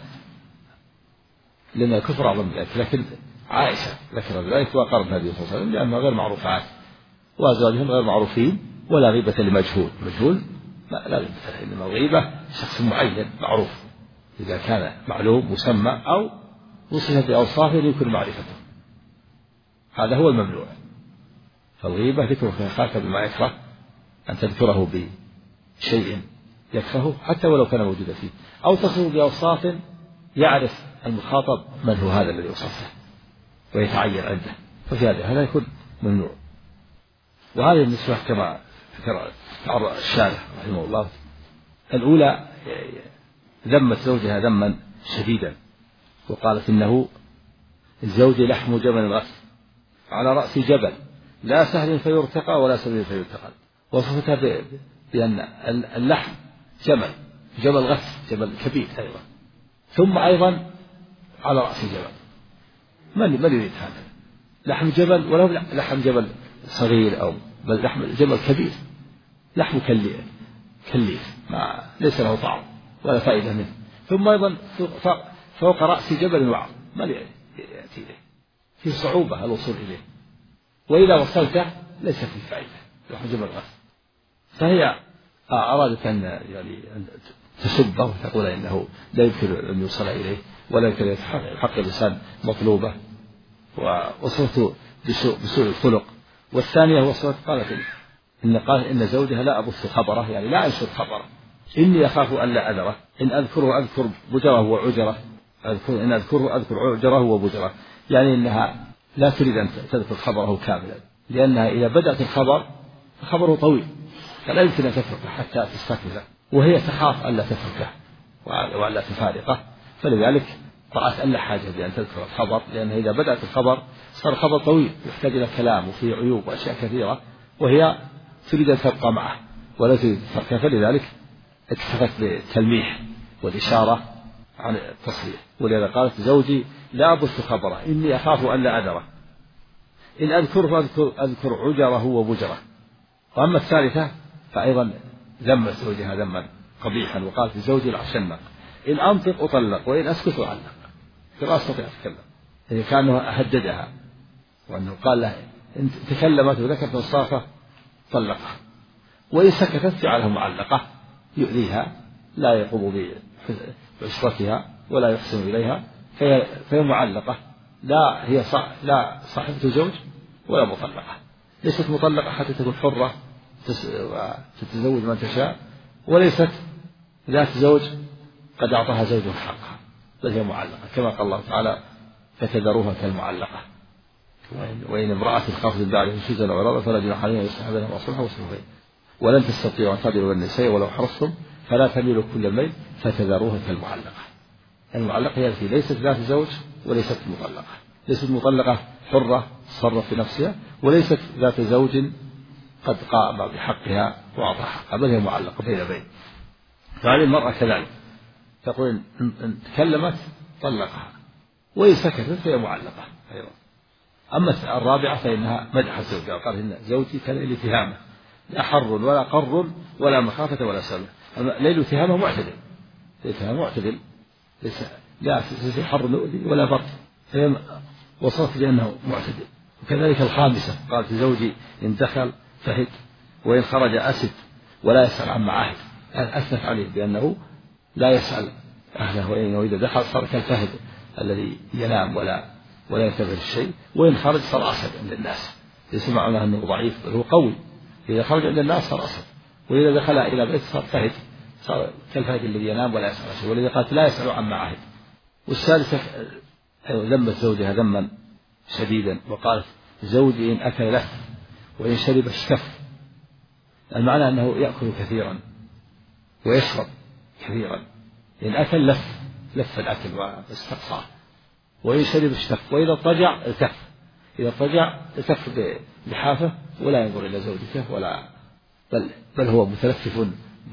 لأن الكفر أعظم من ذلك. لكن عائشة ذكر ذلك وقرب النبي صلى الله عليه وسلم لأنها غير معروفات وأزواجهم غير معروفين ولا غيبة لمجهول لا غيبة له إنما الغيبة شخص معين معروف إذا كان معلوم مسمى أو وصف بأوصافه يمكن معرفته. هذا هو الممنوع. فالغيبة ذكر أخاك بما يكره، أن تذكره بشيء يكرهه حتى ولو كان موجودا فيه، أو تصفه بأوصاف يعرف المخاطب من هو هذا الذي وصفه ويتعين عنده، ففي هذا يكون ممنوع. وهذه النسوة كما ذكر الشارح رحمه الله، الأولى ذمت زوجها ذما شديدا وقالت إنه الزوج لحم جبل غث على رأس جبل لا سهل فيرتقى ولا سهل فيرتقى، وصفتها بأن اللحم جبل غث، جبل كبير أيضا، ثم أيضا على رأس جبل. من يريد هذا؟ لحم جبل ولو لحم جبل صغير، أو بل لحم جبل كبير، لحم كليف ما ليس له طعم ولا فائدة منه، ثم أيضا فوق رأس جبل وعظ ما يأتي إليه، في صعوبة الوصول إليه، وإذا وصلته ليس فيه فائدة، لحم جبل غث. فهي أرادت أن تسبه وتقول إنه لا يمكن أن يوصل إليه ولا يمكن أن يحقق الإنسان مطلوبة، ووصفته بسوء الخلق. والثانية وصفت قال إن زوجها لا أبث خبره، يعني لا أنشر خبره، إني أخاف أن لا أذره، إن أذكره أذكر بجره وعجره، إن أذكره أذكر عجره وبجره، يعني إنها لا تريد أن تذكر خبره كاملا، لأنها إذا بدأت خبره طويل فلا يمكن أن تتركه حتى تستكمله، وهي تخاف أن لا تتركه وأن لا تفارقه، فلذلك رأت أن لا حاجة بأن تذكر الخبر، لأنها إذا بدأت الخبر صار خبر طويل يحتاج إلى كلام وفيه عيوب وأشياء كثيرة، وهي تريد أن تبقى معه ولا تريد تتركه، فلذلك اكتفت بالتلميح والإشارة عن التصريح. ولذا قالت زوجي لا أبث خبره إني أخاف أن لا أذره، إن أذكره أذكر عجره وبجره. وأما الثالثة فأيضا ذمت زوجها ذما قبيحا وقالت لزوجي العشنق إن أنطق أطلق وإن أسكت أعلق، فلا أستطيع أتكلم، يعني كأنه هددها، وأنه قال لها إن تكلمت وذكرت الصافة طلقها، وإن سكتت جعلها معلقة يؤذيها، لا يقوم بعشرتها ولا يحسن إليها، فهي معلقة، لا صاحبة زوج ولا مطلقة، ليست مطلقة حتى تكون حرة وتتزوج من تشاء، وليست ذات زوج قد أعطاها زوجها حقها، بل هي معلقة، كما قال الله تعالى فتذروها كالمعلقة، وإن امرأة خافت من بعدهم شيئا أو إرادة فلا جناح عليها يصلح بينهما صلحا وصلحين، ولن تستطيعوا أن تعدلوا بين النساء ولو حرصتم فلا تميلوا كل الميل فتذروها كالمعلقة. المعلقة هي التي ليست ذات زوج وليست مطلقة، ليست مطلقة حرة تصرف في نفسها، وليست ذات زوج قد قام بحقها وأعطاها حقها، بل هي معلقة بين بين. فهذه المرأة كذلك تقول إن تكلمت طلقها، وإن سكتت فهي معلقة أيضا. أما الرابعة فإنها مدحت زوجها وقال إن زوجي كان ليل تهامة لا حر ولا قر ولا مخافة ولا سلة. ليل تهامة معتدل، ليل تهامة معتدل، لا في حر ولا برد، فهي وصفت بأنه معتدل. وكذلك الخامسة قالت زوجي إن دخل فهد وإن خرج أسد ولا يسأل عما عهد، أثنت عليه بأنه لا يسأل أهله، وإذا دخل صار كالفهد الذي ينام ولا ينتبه للشيء، وإن خرج صار أسد عند الناس، ليس معناه أنه ضعيف بل هو قوي، إذا خرج عند الناس صار أسد، وإذا دخل إلى بيت صار فهد، صار كالفهد الذي ينام ولا يسأل شيء، ولذا قالت لا يسأل عما عهد. والثالثة ذمت زوجها ذما شديدا وقالت زوجي إن أكل لف وإن شرب اشتف، المعنى أنه يأكل كثيرا ويشرب كثيرا، إن أكل لف الأكل واستقصاه، وإن شرب اشتف، وإذا اضطجع التف، إذا اضطجع التف بلحافه ولا ينظر إلى زوجته ولا بل هو متلفف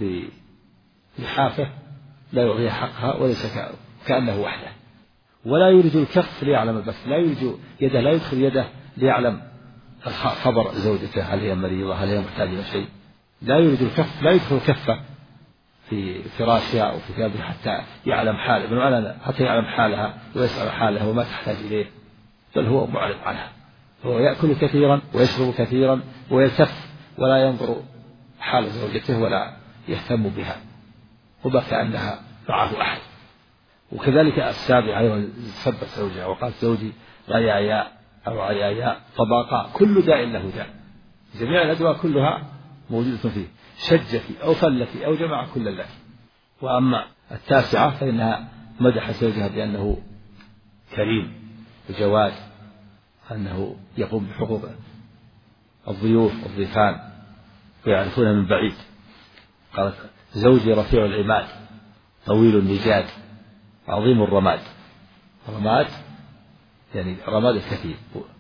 بلحافه لا يعطيها حقها، وليس كأنه وحده، ولا يريد الكف ليعلم البث، لا يريد يده، لا يدخل يده ليعلم خبر زوجته هل هي مريضة هل هي محتاجة إلى شيء، لا يريد الكف، لا يدخل كفه في فراشها أو في ثيابها حتى يعلم حالها، بمعنى حتى يعلم حالها ويسأل حالها وما تحتاج إليه، بل هو معرض عنها، هو يأكل كثيرا ويشرب كثيرا ويلتف ولا ينظر حال زوجته ولا يهتم بها، وكأنها معه أحد. وكذلك السابعة أيضا سبت زوجها وقالت زوجي غيايا أو عياياء طباقاء، كل داء له داء، جميع الأدواء كلها موجودة فيه، شجتي أو فلتي أو جمع كل اللك. وأما التاسعة فإنها مدح زوجها بأنه كريم وجواد، أنه يقوم بحقوق الضيوف والضيفان ويعرفونها من بعيد. قالت زوجي رفيع العماد طويل النجاد عظيم الرماد. الرماد يعني رماد الكثير،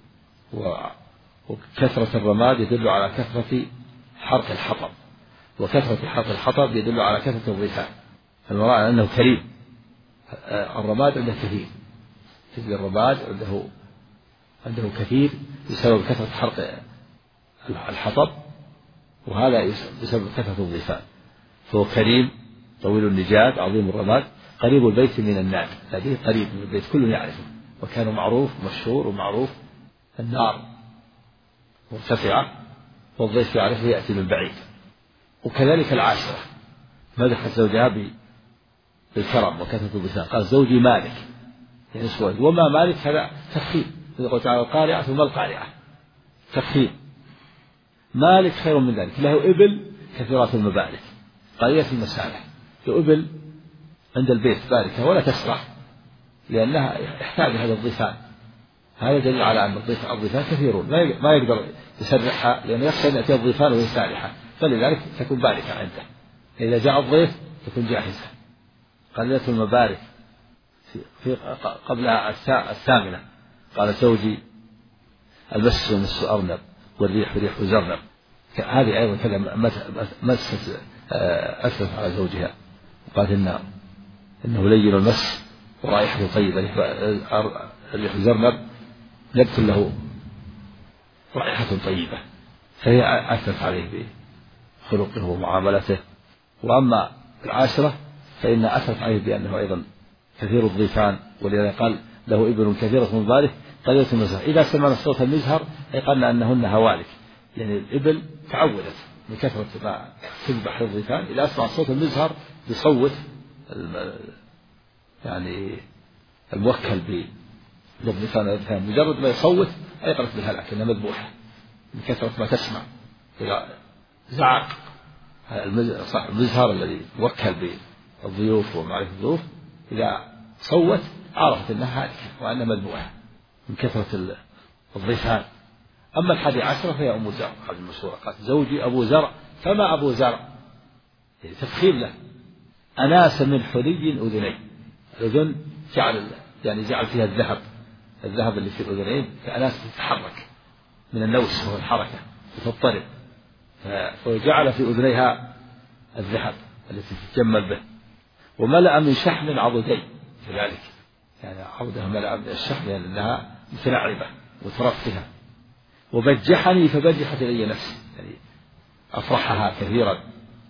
وكثرة الرماد يدل على كثرة حرق الحطب، وكثرة حرق الحطب يدل على كثرة الضيفان. المراد أنه كريم. الرماد عنده كثير، تجد الرماد عنده كثير بسبب كثرة حرق الحطب، وهذا بسبب كثرة الضيفان. فهو كريم طويل النجاد عظيم الرماد قريب البيت من النار، هذه قريب من البيت كل يعرفه، وكان معروف مشهور ومعروف. النار مرتفعة والضيف يعرفه يأتي من بعيد. وكذلك العاشرة مدحت زوجها بالكرم وكثرة الضيفان، قال زوجي مالك يعني سويد. وما مالك هذا تفخيم، يقول تعالى القارعة ثم القارعة تفخيم. مالك خير من ذلك، له إبل كثيرات المبارك قليلة المسالح. له إبل عند البيت باركة ولا تسرح لأنها يحتاج هذا الضيفان. هذا دليل على أن الضيفان كثيرون ما يقدر يسرحها، لأنه يخشى أن يأتي الضيفان وهي سارحة، فلذلك تكون باركة عنده. إذا جاء الضيف تكون جاهزة قليلة المبارك. في قبلها الثامنة قال زوجي المس ومس أرنب والريح ريح زرنب. هذه أيضا كذا مست أثبت على زوجها، وقالت إنه لين المس ورائحته طيبة. ريح زرنب نبت له رائحة طيبة، فهي أثبت عليه بخلقه ومعاملته. وأما العاشرة فإن أثبت عليه بأنه أيضا كثير الضيفان، ولذلك قال له ابن كثيرة من ذلك قليلة المزهر. إذا سمعنا صوت المزهر أيقنا أنهن هوالك، يعني الإبل تعودت من كثرة ما تذبح للضيفان، إذا أسمع صوت المزهر يصوت يعني الموكل بالضيفان، مجرد ما يصوت أيقنت بالهلاك أنها مذبوحة من كثرة ما تسمع. إذا زعق المزهر الذي موكل بالضيوف ومعرفة الضيوف، إذا صوت عرفت أنها هالكة وأنها مذبوحة من كثرة الضيفان. أما 11 فهي أم زرع هذه المشهورة، قالت زوجي أبو زرع فما أبو زرع، يعني تفخيم له. أناس من حلي أذنين، الأذن جعل فيها الذهب اللي في الأذنين، فأناس تتحرك من النوس وهو الحركة وتضطرب، فجعل في أذنيها الذهب التي تتجمل به. وملأ من شحم عضدين كذلك، يعني عودها ملأ من الشحم لأنها متنعربة مترفهة. وبجحني فبجحت إلي نفسي، يعني أفرحها كثيرا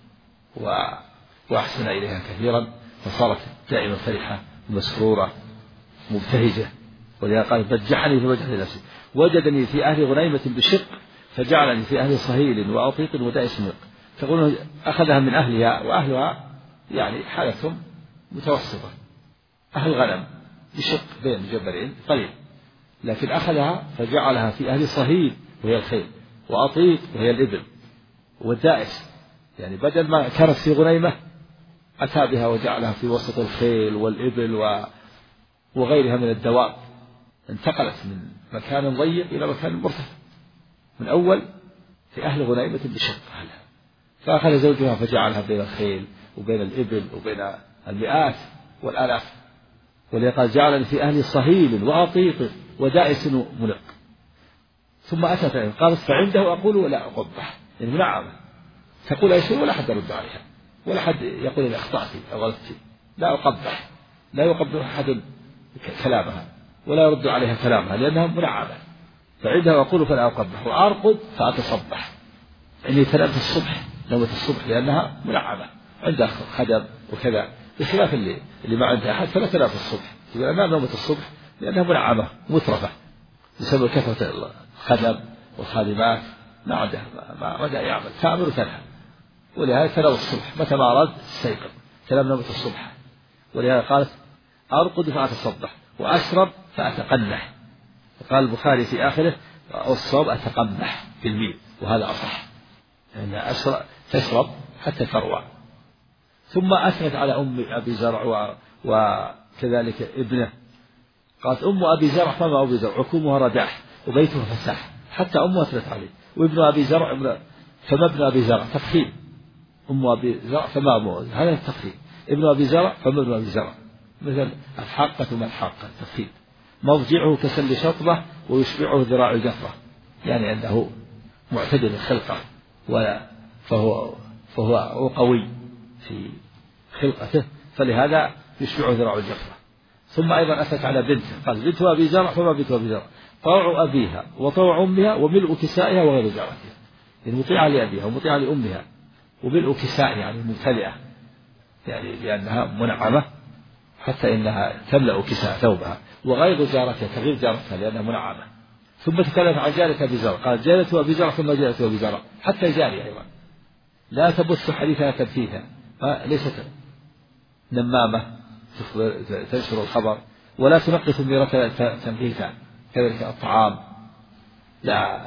وأحسن إليها كثيرا، فصارت دائما فرحة مسرورة مبتهجة. ولذا قال بجحني فبجحت إلي نفسي. وجدني في أهل غنيمة بشق فجعلني في أهل صهيل وأطيق ودائس ملق. تقول أخذها من أهلها، وأهلها يعني حالتهم متوسطة، أهل غنم بشق بين جبلين قليل، لكن أخذها فجعلها في أهل صهيل وهي الخيل، وأطيق وهي الإبل، والدائس يعني بدل ما كانت في غنيمة أتى بها وجعلها في وسط الخيل والإبل وغيرها من الدواب. انتقلت من مكان ضيق إلى مكان مرتفع، من أول في أهل غنيمة بشق أهلها، فأخذ زوجها فجعلها بين الخيل وبين الإبل وبين المئات والآلاف. ولقد جعلني في أهل صهيل وأطيق ودائس ملق. ثم أتت قالت فعنده أقول ولا أقبح، يعني منعمة تقول أي شيء ولا حد يرد عليها، ولا حد يقول إن أخطأت أو غلطت، لا أقبح، لا يقبح أحد كلامها ولا يرد عليها كلامها لأنها منعمة. فعنده أقول فلا أقبح، وأرقد فأتصبح، إني تنام في الصبح نومة الصبح لأنها منعمة عندها خدم وكذا، بخلاف اللي ما عندها أحد فلا تنام في الصبح، يقول أنا نومة الصبح لأنها منعمة مترفة بسبب كثرة الخدم والخادمات، ما عندها ما مدى يعمل، تعمل وتنام. ولهذا تنام الصبح متى ما أراد تستيقظ، تنام نومة الصبح. ولهذا قالت أرقد فأتصبح وأشرب فأتقنح، قال البخاري في آخره والصواب أتقمح بالميل، وهذا أصح، لأن تشرب حتى تروى. ثم أثنت على أم أبي زرع وكذلك ابنه، قالت أم أبي زرع فما أبي زرع عكومها رداح وبيتها فساح، حتى أمه أثنت عليه. وابن أبي زرع فما ابن أبي زرع تفخيم، أم أبي زرع فما أبو، هذا التفخيم. ابن أبي زرع فما ابن أبي زرع، مثل الحاقة ما الحاقة التفخيم. مضجعه كسل شطبة ويشبعه ذراع الجفرة، يعني أنه معتدل الخلقة فهو قوي في خلقته، فلهذا يشبعه ذراع الجفرة. ثم أيضا أتت على بنته، قال بنت أبي زرع فما بنت أبي زرع طوع أبيها وطوع أمها وملء كسائها وغير زرعتها، يعني مطيعة لأبيها ومطيعة لأمها وملء كسائها يعني ممتلئة، يعني لأنها منعمة حتى إنها تملأ كساء ثوبها، وغير جارتها كغير جارتها لأنها منعمة. ثم تكلم عن جارة أبي زرع، قال جارة أبي زرع ثم جارة أبي زرع، حتى جارية أيضا لا تبث حديثها تبثيثا، ليست نمامة تنشر الخبر، ولا تنقص الميرة تنقيثا، كذلك الطعام لا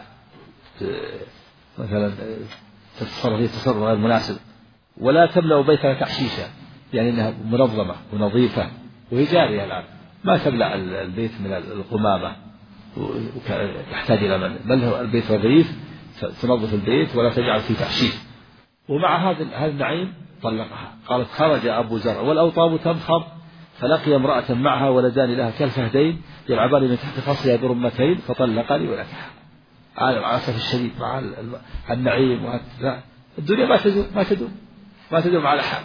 مثلا تتصرف فيه تصرف غير مناسب، ولا تملأ بيتها تحشيشا، يعني أنها منظمة ونظيفة، وهي جارية الآن ما تملأ البيت من القمامة يحتاج إلى من بل هو البيت نظيف، تنظف البيت ولا تجعل فيه تحشيش. ومع هذا النعيم طلقها. قالت خرج أبو زرع والأوطاب تمخض فلقي امرأة معها ولدان لها كالفهدين يلعبان من تحت خصرها برمتين فطلقني ولكها. مع الأسف الشديد مع النعيم الدنيا ما تدوم على حال.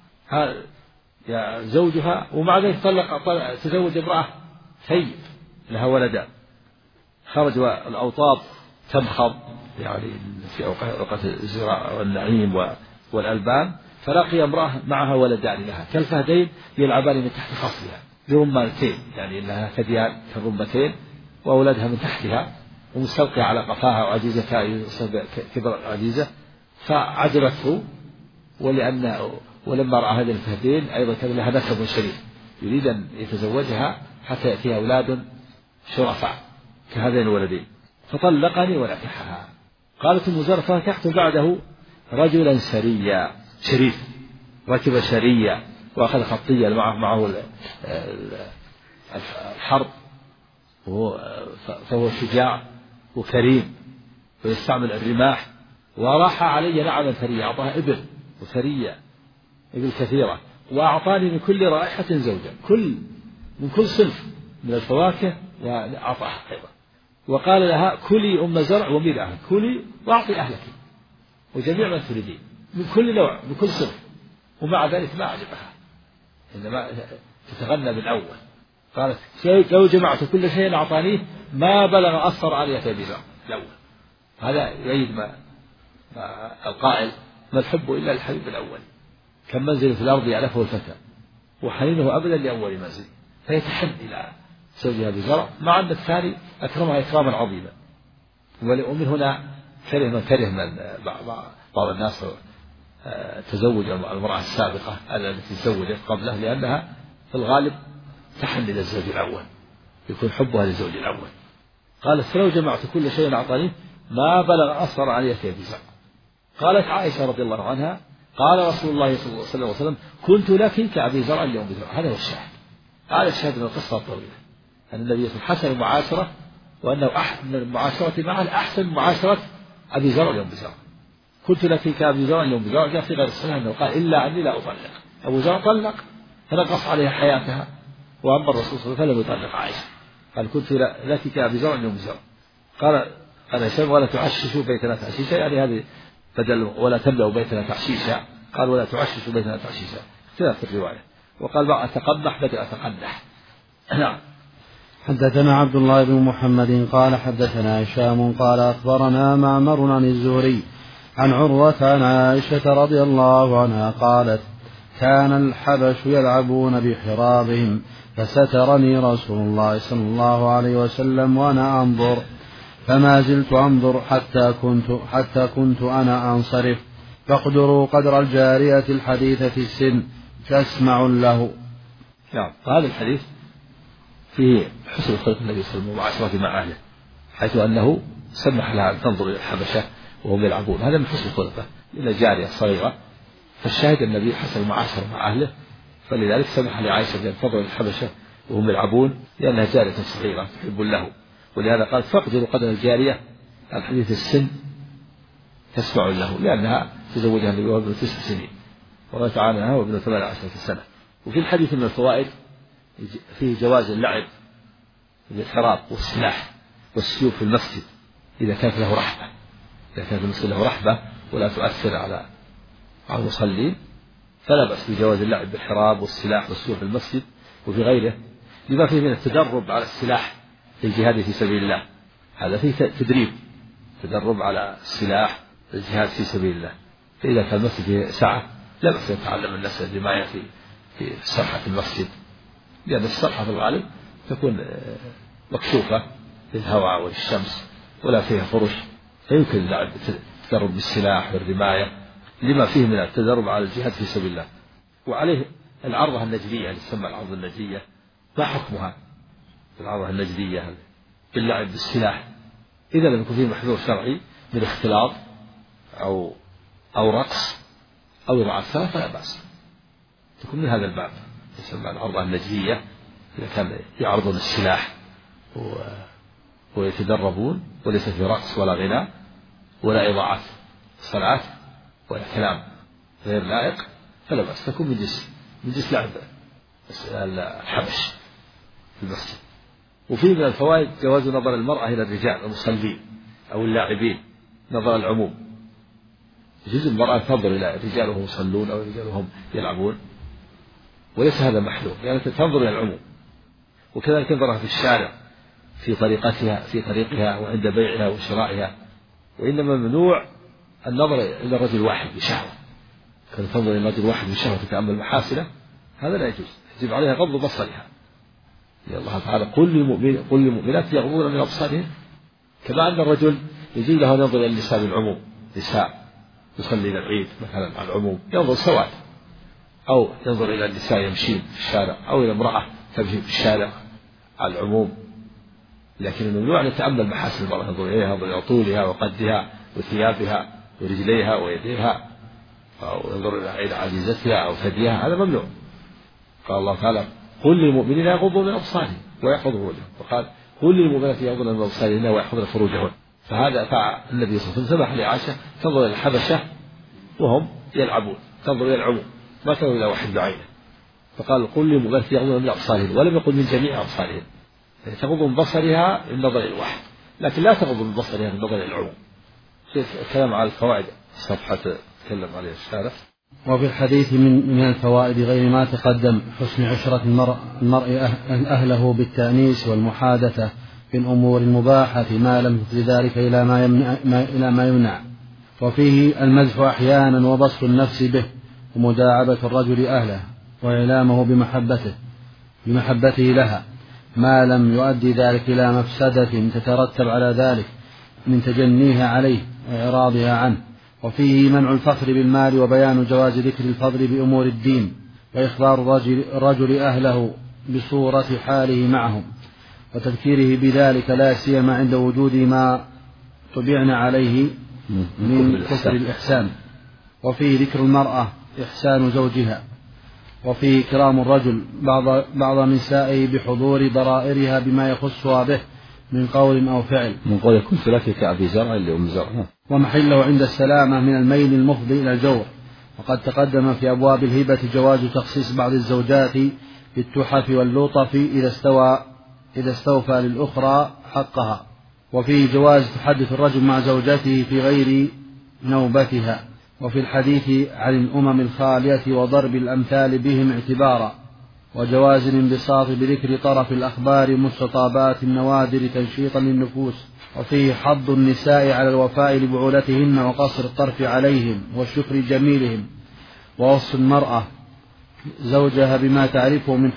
يا زوجها ومع ذلك تزوج امرأة ثيب لها ولدان. خرج والأوطاب تمخض يعني في أوقات الزراعة والنعيم والألبان، فلقي امرأة معها ولدان لها كالفهدين يلعبان من تحت خصرها برمتين، يعني لها ثديان كالرمتين وأولادها من تحتها ومستلقية على قفاها وعجيزة كبر عجيزة، فعجبته. ولما رأى هذه الفهدين أيضا كان لها نسب شريف يريد أن يتزوجها حتى يأتيها أولاد شرفاء كهذين الولدين، فطلقني ونكحها. قالت أم زرع فنكحت بعده رجلا سريا شريف، ركب سريا وأخذ خطية معه الحرب، فهو شجاع وكريم ويستعمل الرماح، وراح علي نعما ثريا، أعطاها إبل وثريا إبل كثيرة، وأعطاني من كل رائحة زوجا من كل صنف من الفواكه وأعطاها أيضا، وقال لها كلي أم زرع وميل أهلك، كلي وأعطي أهلك وجميع ما تريدين من كل نوع من كل صنف. ومع ذلك ما أعجبها، إنما تتغنى بالأول. قالت لو جمعت كل شيء أعطانيه ما بلغ أثر علي أبي زرع الأول. هذا يعيد ما القائل ما الحب إلا الحبيب الأول، كم منزل في الأرض يعرفه الفتى وحنينه أبدا لأول منزل، فيتحن إلى زوجها أبي زرع، مع أن الثاني أكرمها إكراما عظيما. ومن هنا كره بعض الناس تزوج المرأة السابقة التي تزوجت قبله، لأنها في الغالب تحن إلى الزوج الأول، يكون حبها للزوج الأول. قالت فلو جمعت كل شيء أعطانيه ما بلغ أثر علي في أبي زرع. قالت عائشة رضي الله عنها قال رسول الله صلى الله عليه وسلم كنت لك كأبي زرع اليوم بزرع. هذا هو الشاهد. هذا الشاهد من القصة الطويلة أن النبي صلى الله عليه وسلم حسن المعاشرة، وأنه من المعاشرة معه أحسن معاشرة أبي زرع اليوم بزرع. كنت لك كأبي زرع اليوم بزرع. جاء في غير الصحيح أنه قال إلا أني لا أطلق. أبو زرع طلق فنقص عليها حياتها، وأما الرسول صلى الله عليه وسلم فلم يطلق عائشة، قال كنت لك كأبي زرع اليوم بزرع. قال ولا تعششوا بيتنا تعشيشا، يعني هذه بدل ولا تملأوا بيتنا تعشيشا، قال ولا تعششوا بيتنا تعشيشا، اختلاف في الرواية. وقال بعد أتقبح بدأ أتقدح. نعم. حدثنا عبد الله بن محمد قال حدثنا هشام قال أخبرنا معمر عن الزهري عن عروة عن عائشة رضي الله عنها قالت كان الحبش يلعبون بحرابهم فسترني رسول الله صلى الله عليه وسلم وأنا أنظر، فما زلت أنظر حتى كنت أنا أنصرف، فاقدروا قدر الجارية الحديثة السن فاسمعوا له. نعم. هذا الحديث في حسن خلق النبي صلى الله عليه وسلم ومعاشرته مع أهله، حيث أنه سمح لها أن تنظر إلى الحبشة وهم يلعبون، هذا من حسن خلقه، إلى جارية صغيرة، فالشاهد النبي حسن المعاشرة مع أهله، فلذلك سمح لعائشة بأن تنظر إلى الحبشة وهم يلعبون، لأنها جارية صغيرة تحب له، ولهذا قال فاقدروا قدر الجارية عن حديث السن تسمع له، لأنها تزوجها النبي وهو ابن 9 سنين ومات عنها وابن 18 سنة. وفي الحديث من الفوائد فيه جواز اللعب بالحراب والسلاح والسيوف في المسجد إذا كانت له رحبة، إذا كانت المسجد له رحبة ولا تؤثر على المصلين فلا بأس بجواز اللعب بالحراب والسلاح والسيوف في المسجد وفي غيره، لما فيه من التدرب على السلاح في الجهاد في سبيل الله، هذا فيه تدرب على السلاح الجهاد في سبيل الله. فإذا كان المسجد فيه سعة لا بأس يتعلم الناس الرماية في سرحة المسجد، لأن السرحة في الغالب تكون مكشوفة للهواء والشمس ولا فيها فرش، فيمكن التدرب بالسلاح والرماية لما فيه من التدرب على الجهاد في سبيل الله. وعليه العرضة النجدية اللي تسمى العرضة النجدية، ما حكمها العرضة النجدية باللعب بالسلاح؟ إذا لم يكن فيه محذور شرعي من اختلاط أو رقص أو إضاعة الصلاة فلا بأس، تكون من هذا الباب، تسمى العرضة النجدية إذا كان يعرضون السلاح ويتدربون وليس في رقص ولا غناء ولا إضاعة صلاة ولا كلام غير لائق فلا بأس، تكون من جنس لعب الحبش في المسجد. وفيه من الفوائد جواز نظر المرأة إلى الرجال المصلين أو اللاعبين نظر العموم، يجوز المرأة تنظر إلى الرجال وهم يصلون أو الرجال وهم يلعبون، وليس هذا محلول، يعني تنظر إلى العموم. وكذلك نظرها في الشارع في طريقها وعند بيعها وشرائها، وإنما ممنوع النظر إلى الرجل واحد بشهوة، كان تنظر إلى الرجل واحد بشهوة تتأمل محاسنه، هذا لا يجوز، يجب عليها غض بصرها، يا الله تعالى قل للمؤمنات يغضضن من أبصارهن، كما أن الرجل يجوز له أن ينظر إلى النساء بالعموم، نساء يصلي إلى العيد مثلا على العموم ينظر سواء، أو ينظر إلى النساء يمشين في الشارع، أو إلى امرأة تمشي في الشارع على العموم، لكن الممنوع أن يتأمل محاسن المرأة، ينظر إليها، ينظر إلى طولها وقدها وثيابها ورجليها ويديها، أو ينظر إلى عجيزتها أو ثديها، هذا ممنوع. قال الله تعالى قل للمؤمنين يغضوا من أبصارهم ويحفظوا فروجهم، وقال قل للمؤمنات يغضن من أبصارهن ويحفظن فروجهن، فهذا فعل النبي صلى الله عليه وسلم سمح لعائشة تنظر إلى الحبشة وهم يلعبون، تنظر إلى العموم ما تنظر إلى واحد بعينه، فقال قل للمؤمنات يغضن من أبصارهن، ولم يقل من جميع أبصارهن، يعني تغض من بصرها من نظر الواحد، لكن لا تغض من بصرها من نظر العموم. الكلام على الفوائد صفحة تكلم عليها الشارع. وفي الحديث من الفوائد غير ما تقدم حسن عشرة المرء أهله بالتأنيس والمحادثة في الأمور المباحة ما لم يفض ذلك إلى ما يمنع، وفيه المزح أحيانا وبسط النفس به ومداعبة الرجل أهله وإعلامه بمحبته لها ما لم يؤدي ذلك إلى مفسدة تترتب على ذلك من تجنيها عليه وإعراضها عنه. وفيه منع الفخر بالمال وبيان جواز ذكر الفضل بأمور الدين وإخبار الرجل أهله بصورة حاله معهم وتذكيره بذلك لا سيما عند وجود ما طبعنا عليه من كسر الإحسان. وفيه ذكر المرأة إحسان زوجها، وفيه كرام الرجل بعض نسائه بحضور ضرائرها بما يخصها به من قول أو فعل، من قول كنت لك كأبي زرع لأم زرع، ومحله عند السلامة من الميل المفضي إلى الجور. وقد تقدم في أبواب الهبة جواز تخصيص بعض الزوجات بالتحف واللطف إذا استوفى للأخرى حقها. وفيه جواز تحدث الرجل مع زوجته في غير نوبتها. وفي الحديث عن الأمم الخالية وضرب الأمثال بهم اعتبارا، وجواز الانبساط بذكر طرف الأخبار مستطابات النوادر تنشيطا للنفوس. وفيه حض النساء على الوفاء لبعولتهن وقصر الطرف عليهم والشكر جميلهم، ووصف المرأة زوجها بما تعرفه من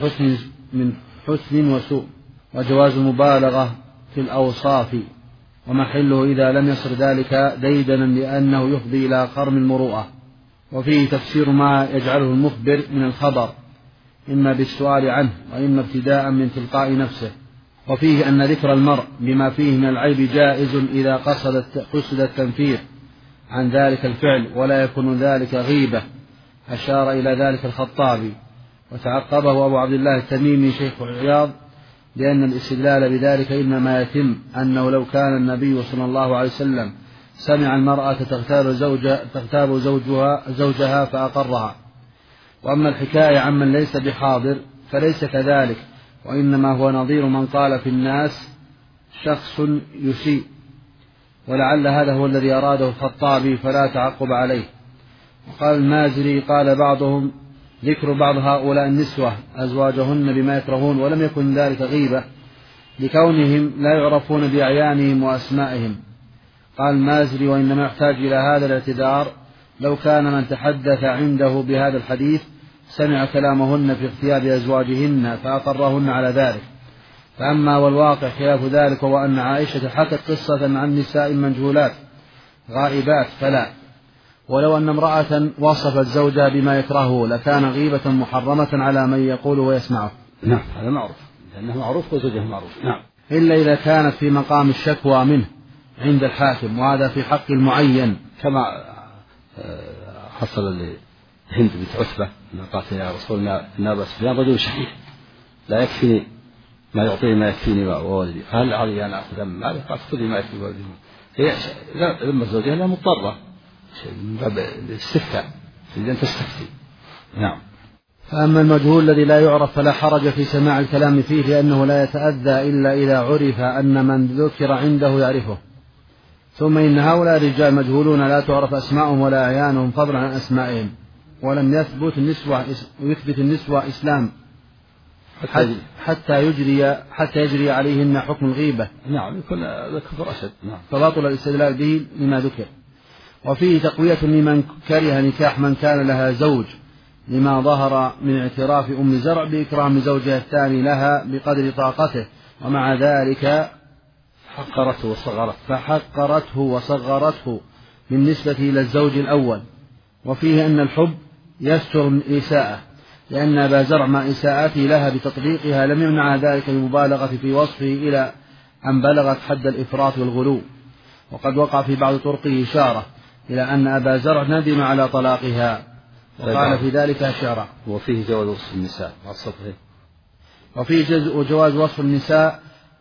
حسن وسوء، وجواز المبالغة في الأوصاف ومحله إذا لم يصر ذلك ديدنا لأنه يفضي إلى خرم المروءة. وفيه تفسير ما يجعله المخبر من الخبر إما بالسؤال عنه وإما ابتداء من تلقاء نفسه. وفيه أن ذكر المرء بما فيه من العيب جائز إذا قصد التنفير عن ذلك الفعل ولا يكون ذلك غيبة، أشار إلى ذلك الخطابي. وتعقبه أبو عبد الله التميمي شيخ عياض لأن الاستدلال بذلك إنما يتم أنه لو كان النبي صلى الله عليه وسلم سمع المرأة تغتاب زوجها فأقرها. وأما الحكاية عمن ليس بحاضر فليس كذلك، وإنما هو نظير من قال في الناس شخص يسيء، ولعل هذا هو الذي أراده الخطابي فلا تعقب عليه. وقال المازري قال بعضهم ذكر بعض هؤلاء النسوة أزواجهن بما يكرهون ولم يكن ذلك غيبة لكونهم لا يعرفون بأعيانهم وأسمائهم. قال المازري وإنما يحتاج إلى هذا الاعتذار لو كان من تحدث عنده بهذا الحديث سمع كلامهن في اغتياب أزواجهن فأقرهن على ذلك. فأما والواقع خلاف ذلك، وأن عائشة حكت قصة عن نساء منجهولات غائبات فلا. ولو أن امرأة وصفت زوجها بما يكرهه لكان غيبة محرمة على من يقوله ويسمعه. نعم هذا معروف لأنه معروف وزوجه معروف. نعم إلا إذا كانت في مقام الشكوى منه عند الحاكم، وهذا في حق المعين كما حصل لهند بنت عتبة قالت يا رسول الله إن أبا سفيان رجل شحيح لا يكفيني ما يعطيني ما يكفيني ووالدي، فهل علي أن أخذ من ماله؟ قالت خذي ما يكفي والدي. هي لما زوجها لا مضطرة من باب الاستفتاء إذا أن تستفتي. نعم. فأما المجهول الذي لا يعرف فلا حرج في سماع الكلام فيه، لأنه لا يتأذى إلا إذا عرف أن من ذكر عنده يعرفه. ثم إن هؤلاء الرجال مجهولون لا تعرف أسماءهم ولا أعيانهم فضلا عن أسمائهم، ولم يثبت النسوة إسلام حتى يجري عليهن حكم الغيبة. نعم يكون ذكر أشد. نعم. فبطل الاستدلال به لما ذكر. وفيه تقوية لمن كره نكاح من كان لها زوج لما ظهر من اعتراف أم زرع بإكرام زوجها الثاني لها بقدر طاقته، ومع ذلك فحقرته وصغرته بالنسبة إلى الزوج الأول. وفيه أن الحب يستر الإساءة، لأن أبا زرع مع إساءته لها بتطبيقها لم يمنع ذلك المبالغة في وصفه إلى أن بلغت حد الإفراط والغلو. وقد وقع في بعض طرقه إشارة إلى أن أبا زرع ندم على طلاقها وقال في ذلك أشارة. وفيه جواز وصف النساء وفيه جواز وصف النساء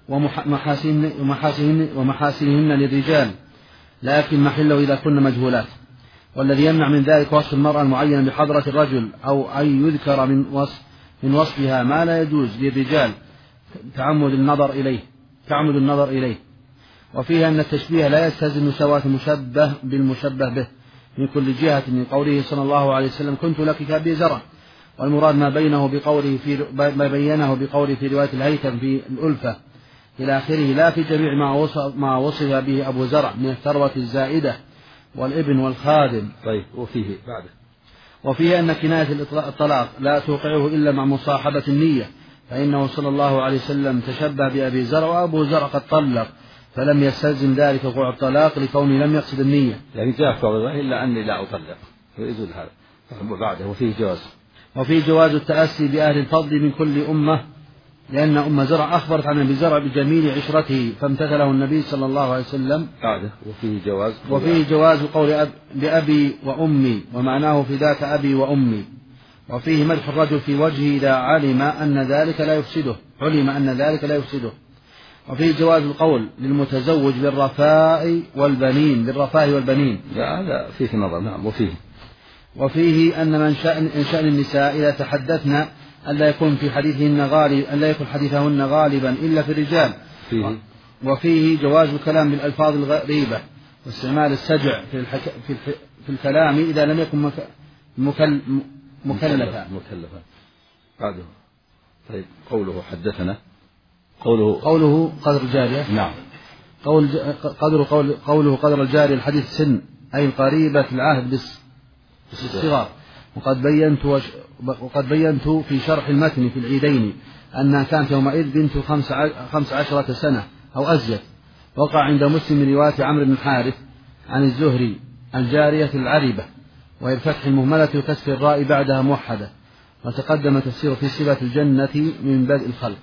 ومحاسنهن للرجال، لكن محله إذا كن مجهولات. والذي يمنع من ذلك وصف المرأة المعينة بحضرة الرجل أو أن يذكر من وصفها ما لا يجوز للرجال تعمد النظر إليه. وفيها أن التشبيه لا يستلزم مساواة المشبه بالمشبه به من كل جهة، من قوله صلى الله عليه وسلم كنت لك كأبي زرع، والمراد ما بينه بقوله في رواية الهيثم في الألفة إلى آخره، لا في جميع ما وصف به أبو زرع من الثروة الزائدة والابن والخادم. طيب. وفيه أن كناية الطلاق لا توقعه إلا مع مصاحبة النية، فإنه صلى الله عليه وسلم تشبه بأبي زرع وأبو زرع قد طلق فلم يستلزم ذلك وقوع الطلاق لكونه لم يقصد النية. يعني جاء قوله إلا أني لا أطلق ويزول هذا. وبعده وفيه جواز التأسي بأهل الفضل من كل أمة، لأن أم زرع أخبرت عن أبي زرع بجميل عشرته فامتثله النبي صلى الله عليه وسلم. وفيه جواز قول بأبي وأمي، ومعناه فداك أبي وأمي. وفيه مدح الرجل في وجهه إذا علم أن ذلك لا يفسده. وفيه جواز القول للمتزوج بالرفاء والبنين. لا هذا فيه نظر. نعم. وفيه أن من شأن النساء إذا تحدثنا ألا يكون حديثهن غالبا إلا في الرجال. وفيه جواز الكلام بالألفاظ الغريبة واستعمال السجع في الكلام إذا لم يكن مكلفا. بعده. طيب. قوله حدثنا قوله قدر الجارية. نعم. قوله قدر الجارية الحديث سن أي قريبة العهد بالصغار. وقد بينت في شرح المتن في العيدين أنها كانت يومئذ بنت 15 سنة أو أزيد. وقع عند مسلم من رواية عمرو بن الحارث عن الزهري الجارية العربة، وهي الفتح المهملة وكسر الراء بعدها موحدة. وتقدم تفسير في صفة الجنة من بدء الخلق.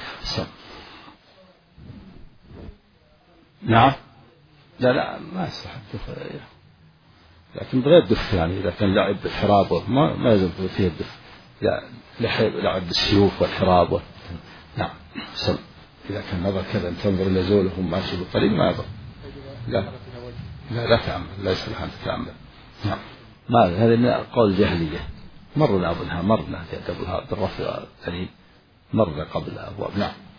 نعم. لا ما يصح الدف، لكن بغير دف يعني إذا كان لعب بالحراب ما يزال فيه الدف، لعب بالسيوف والحراب نعم. إذا كان نظر كذا تنظر إلى زولهم ماشي بالطريق ما يضر. لا تعمل، لا يصلح أن تتعمل. نعم. ما هذا قول جاهلية مرنا بالرفع الثاني مرنا قبل أبواب. نعم.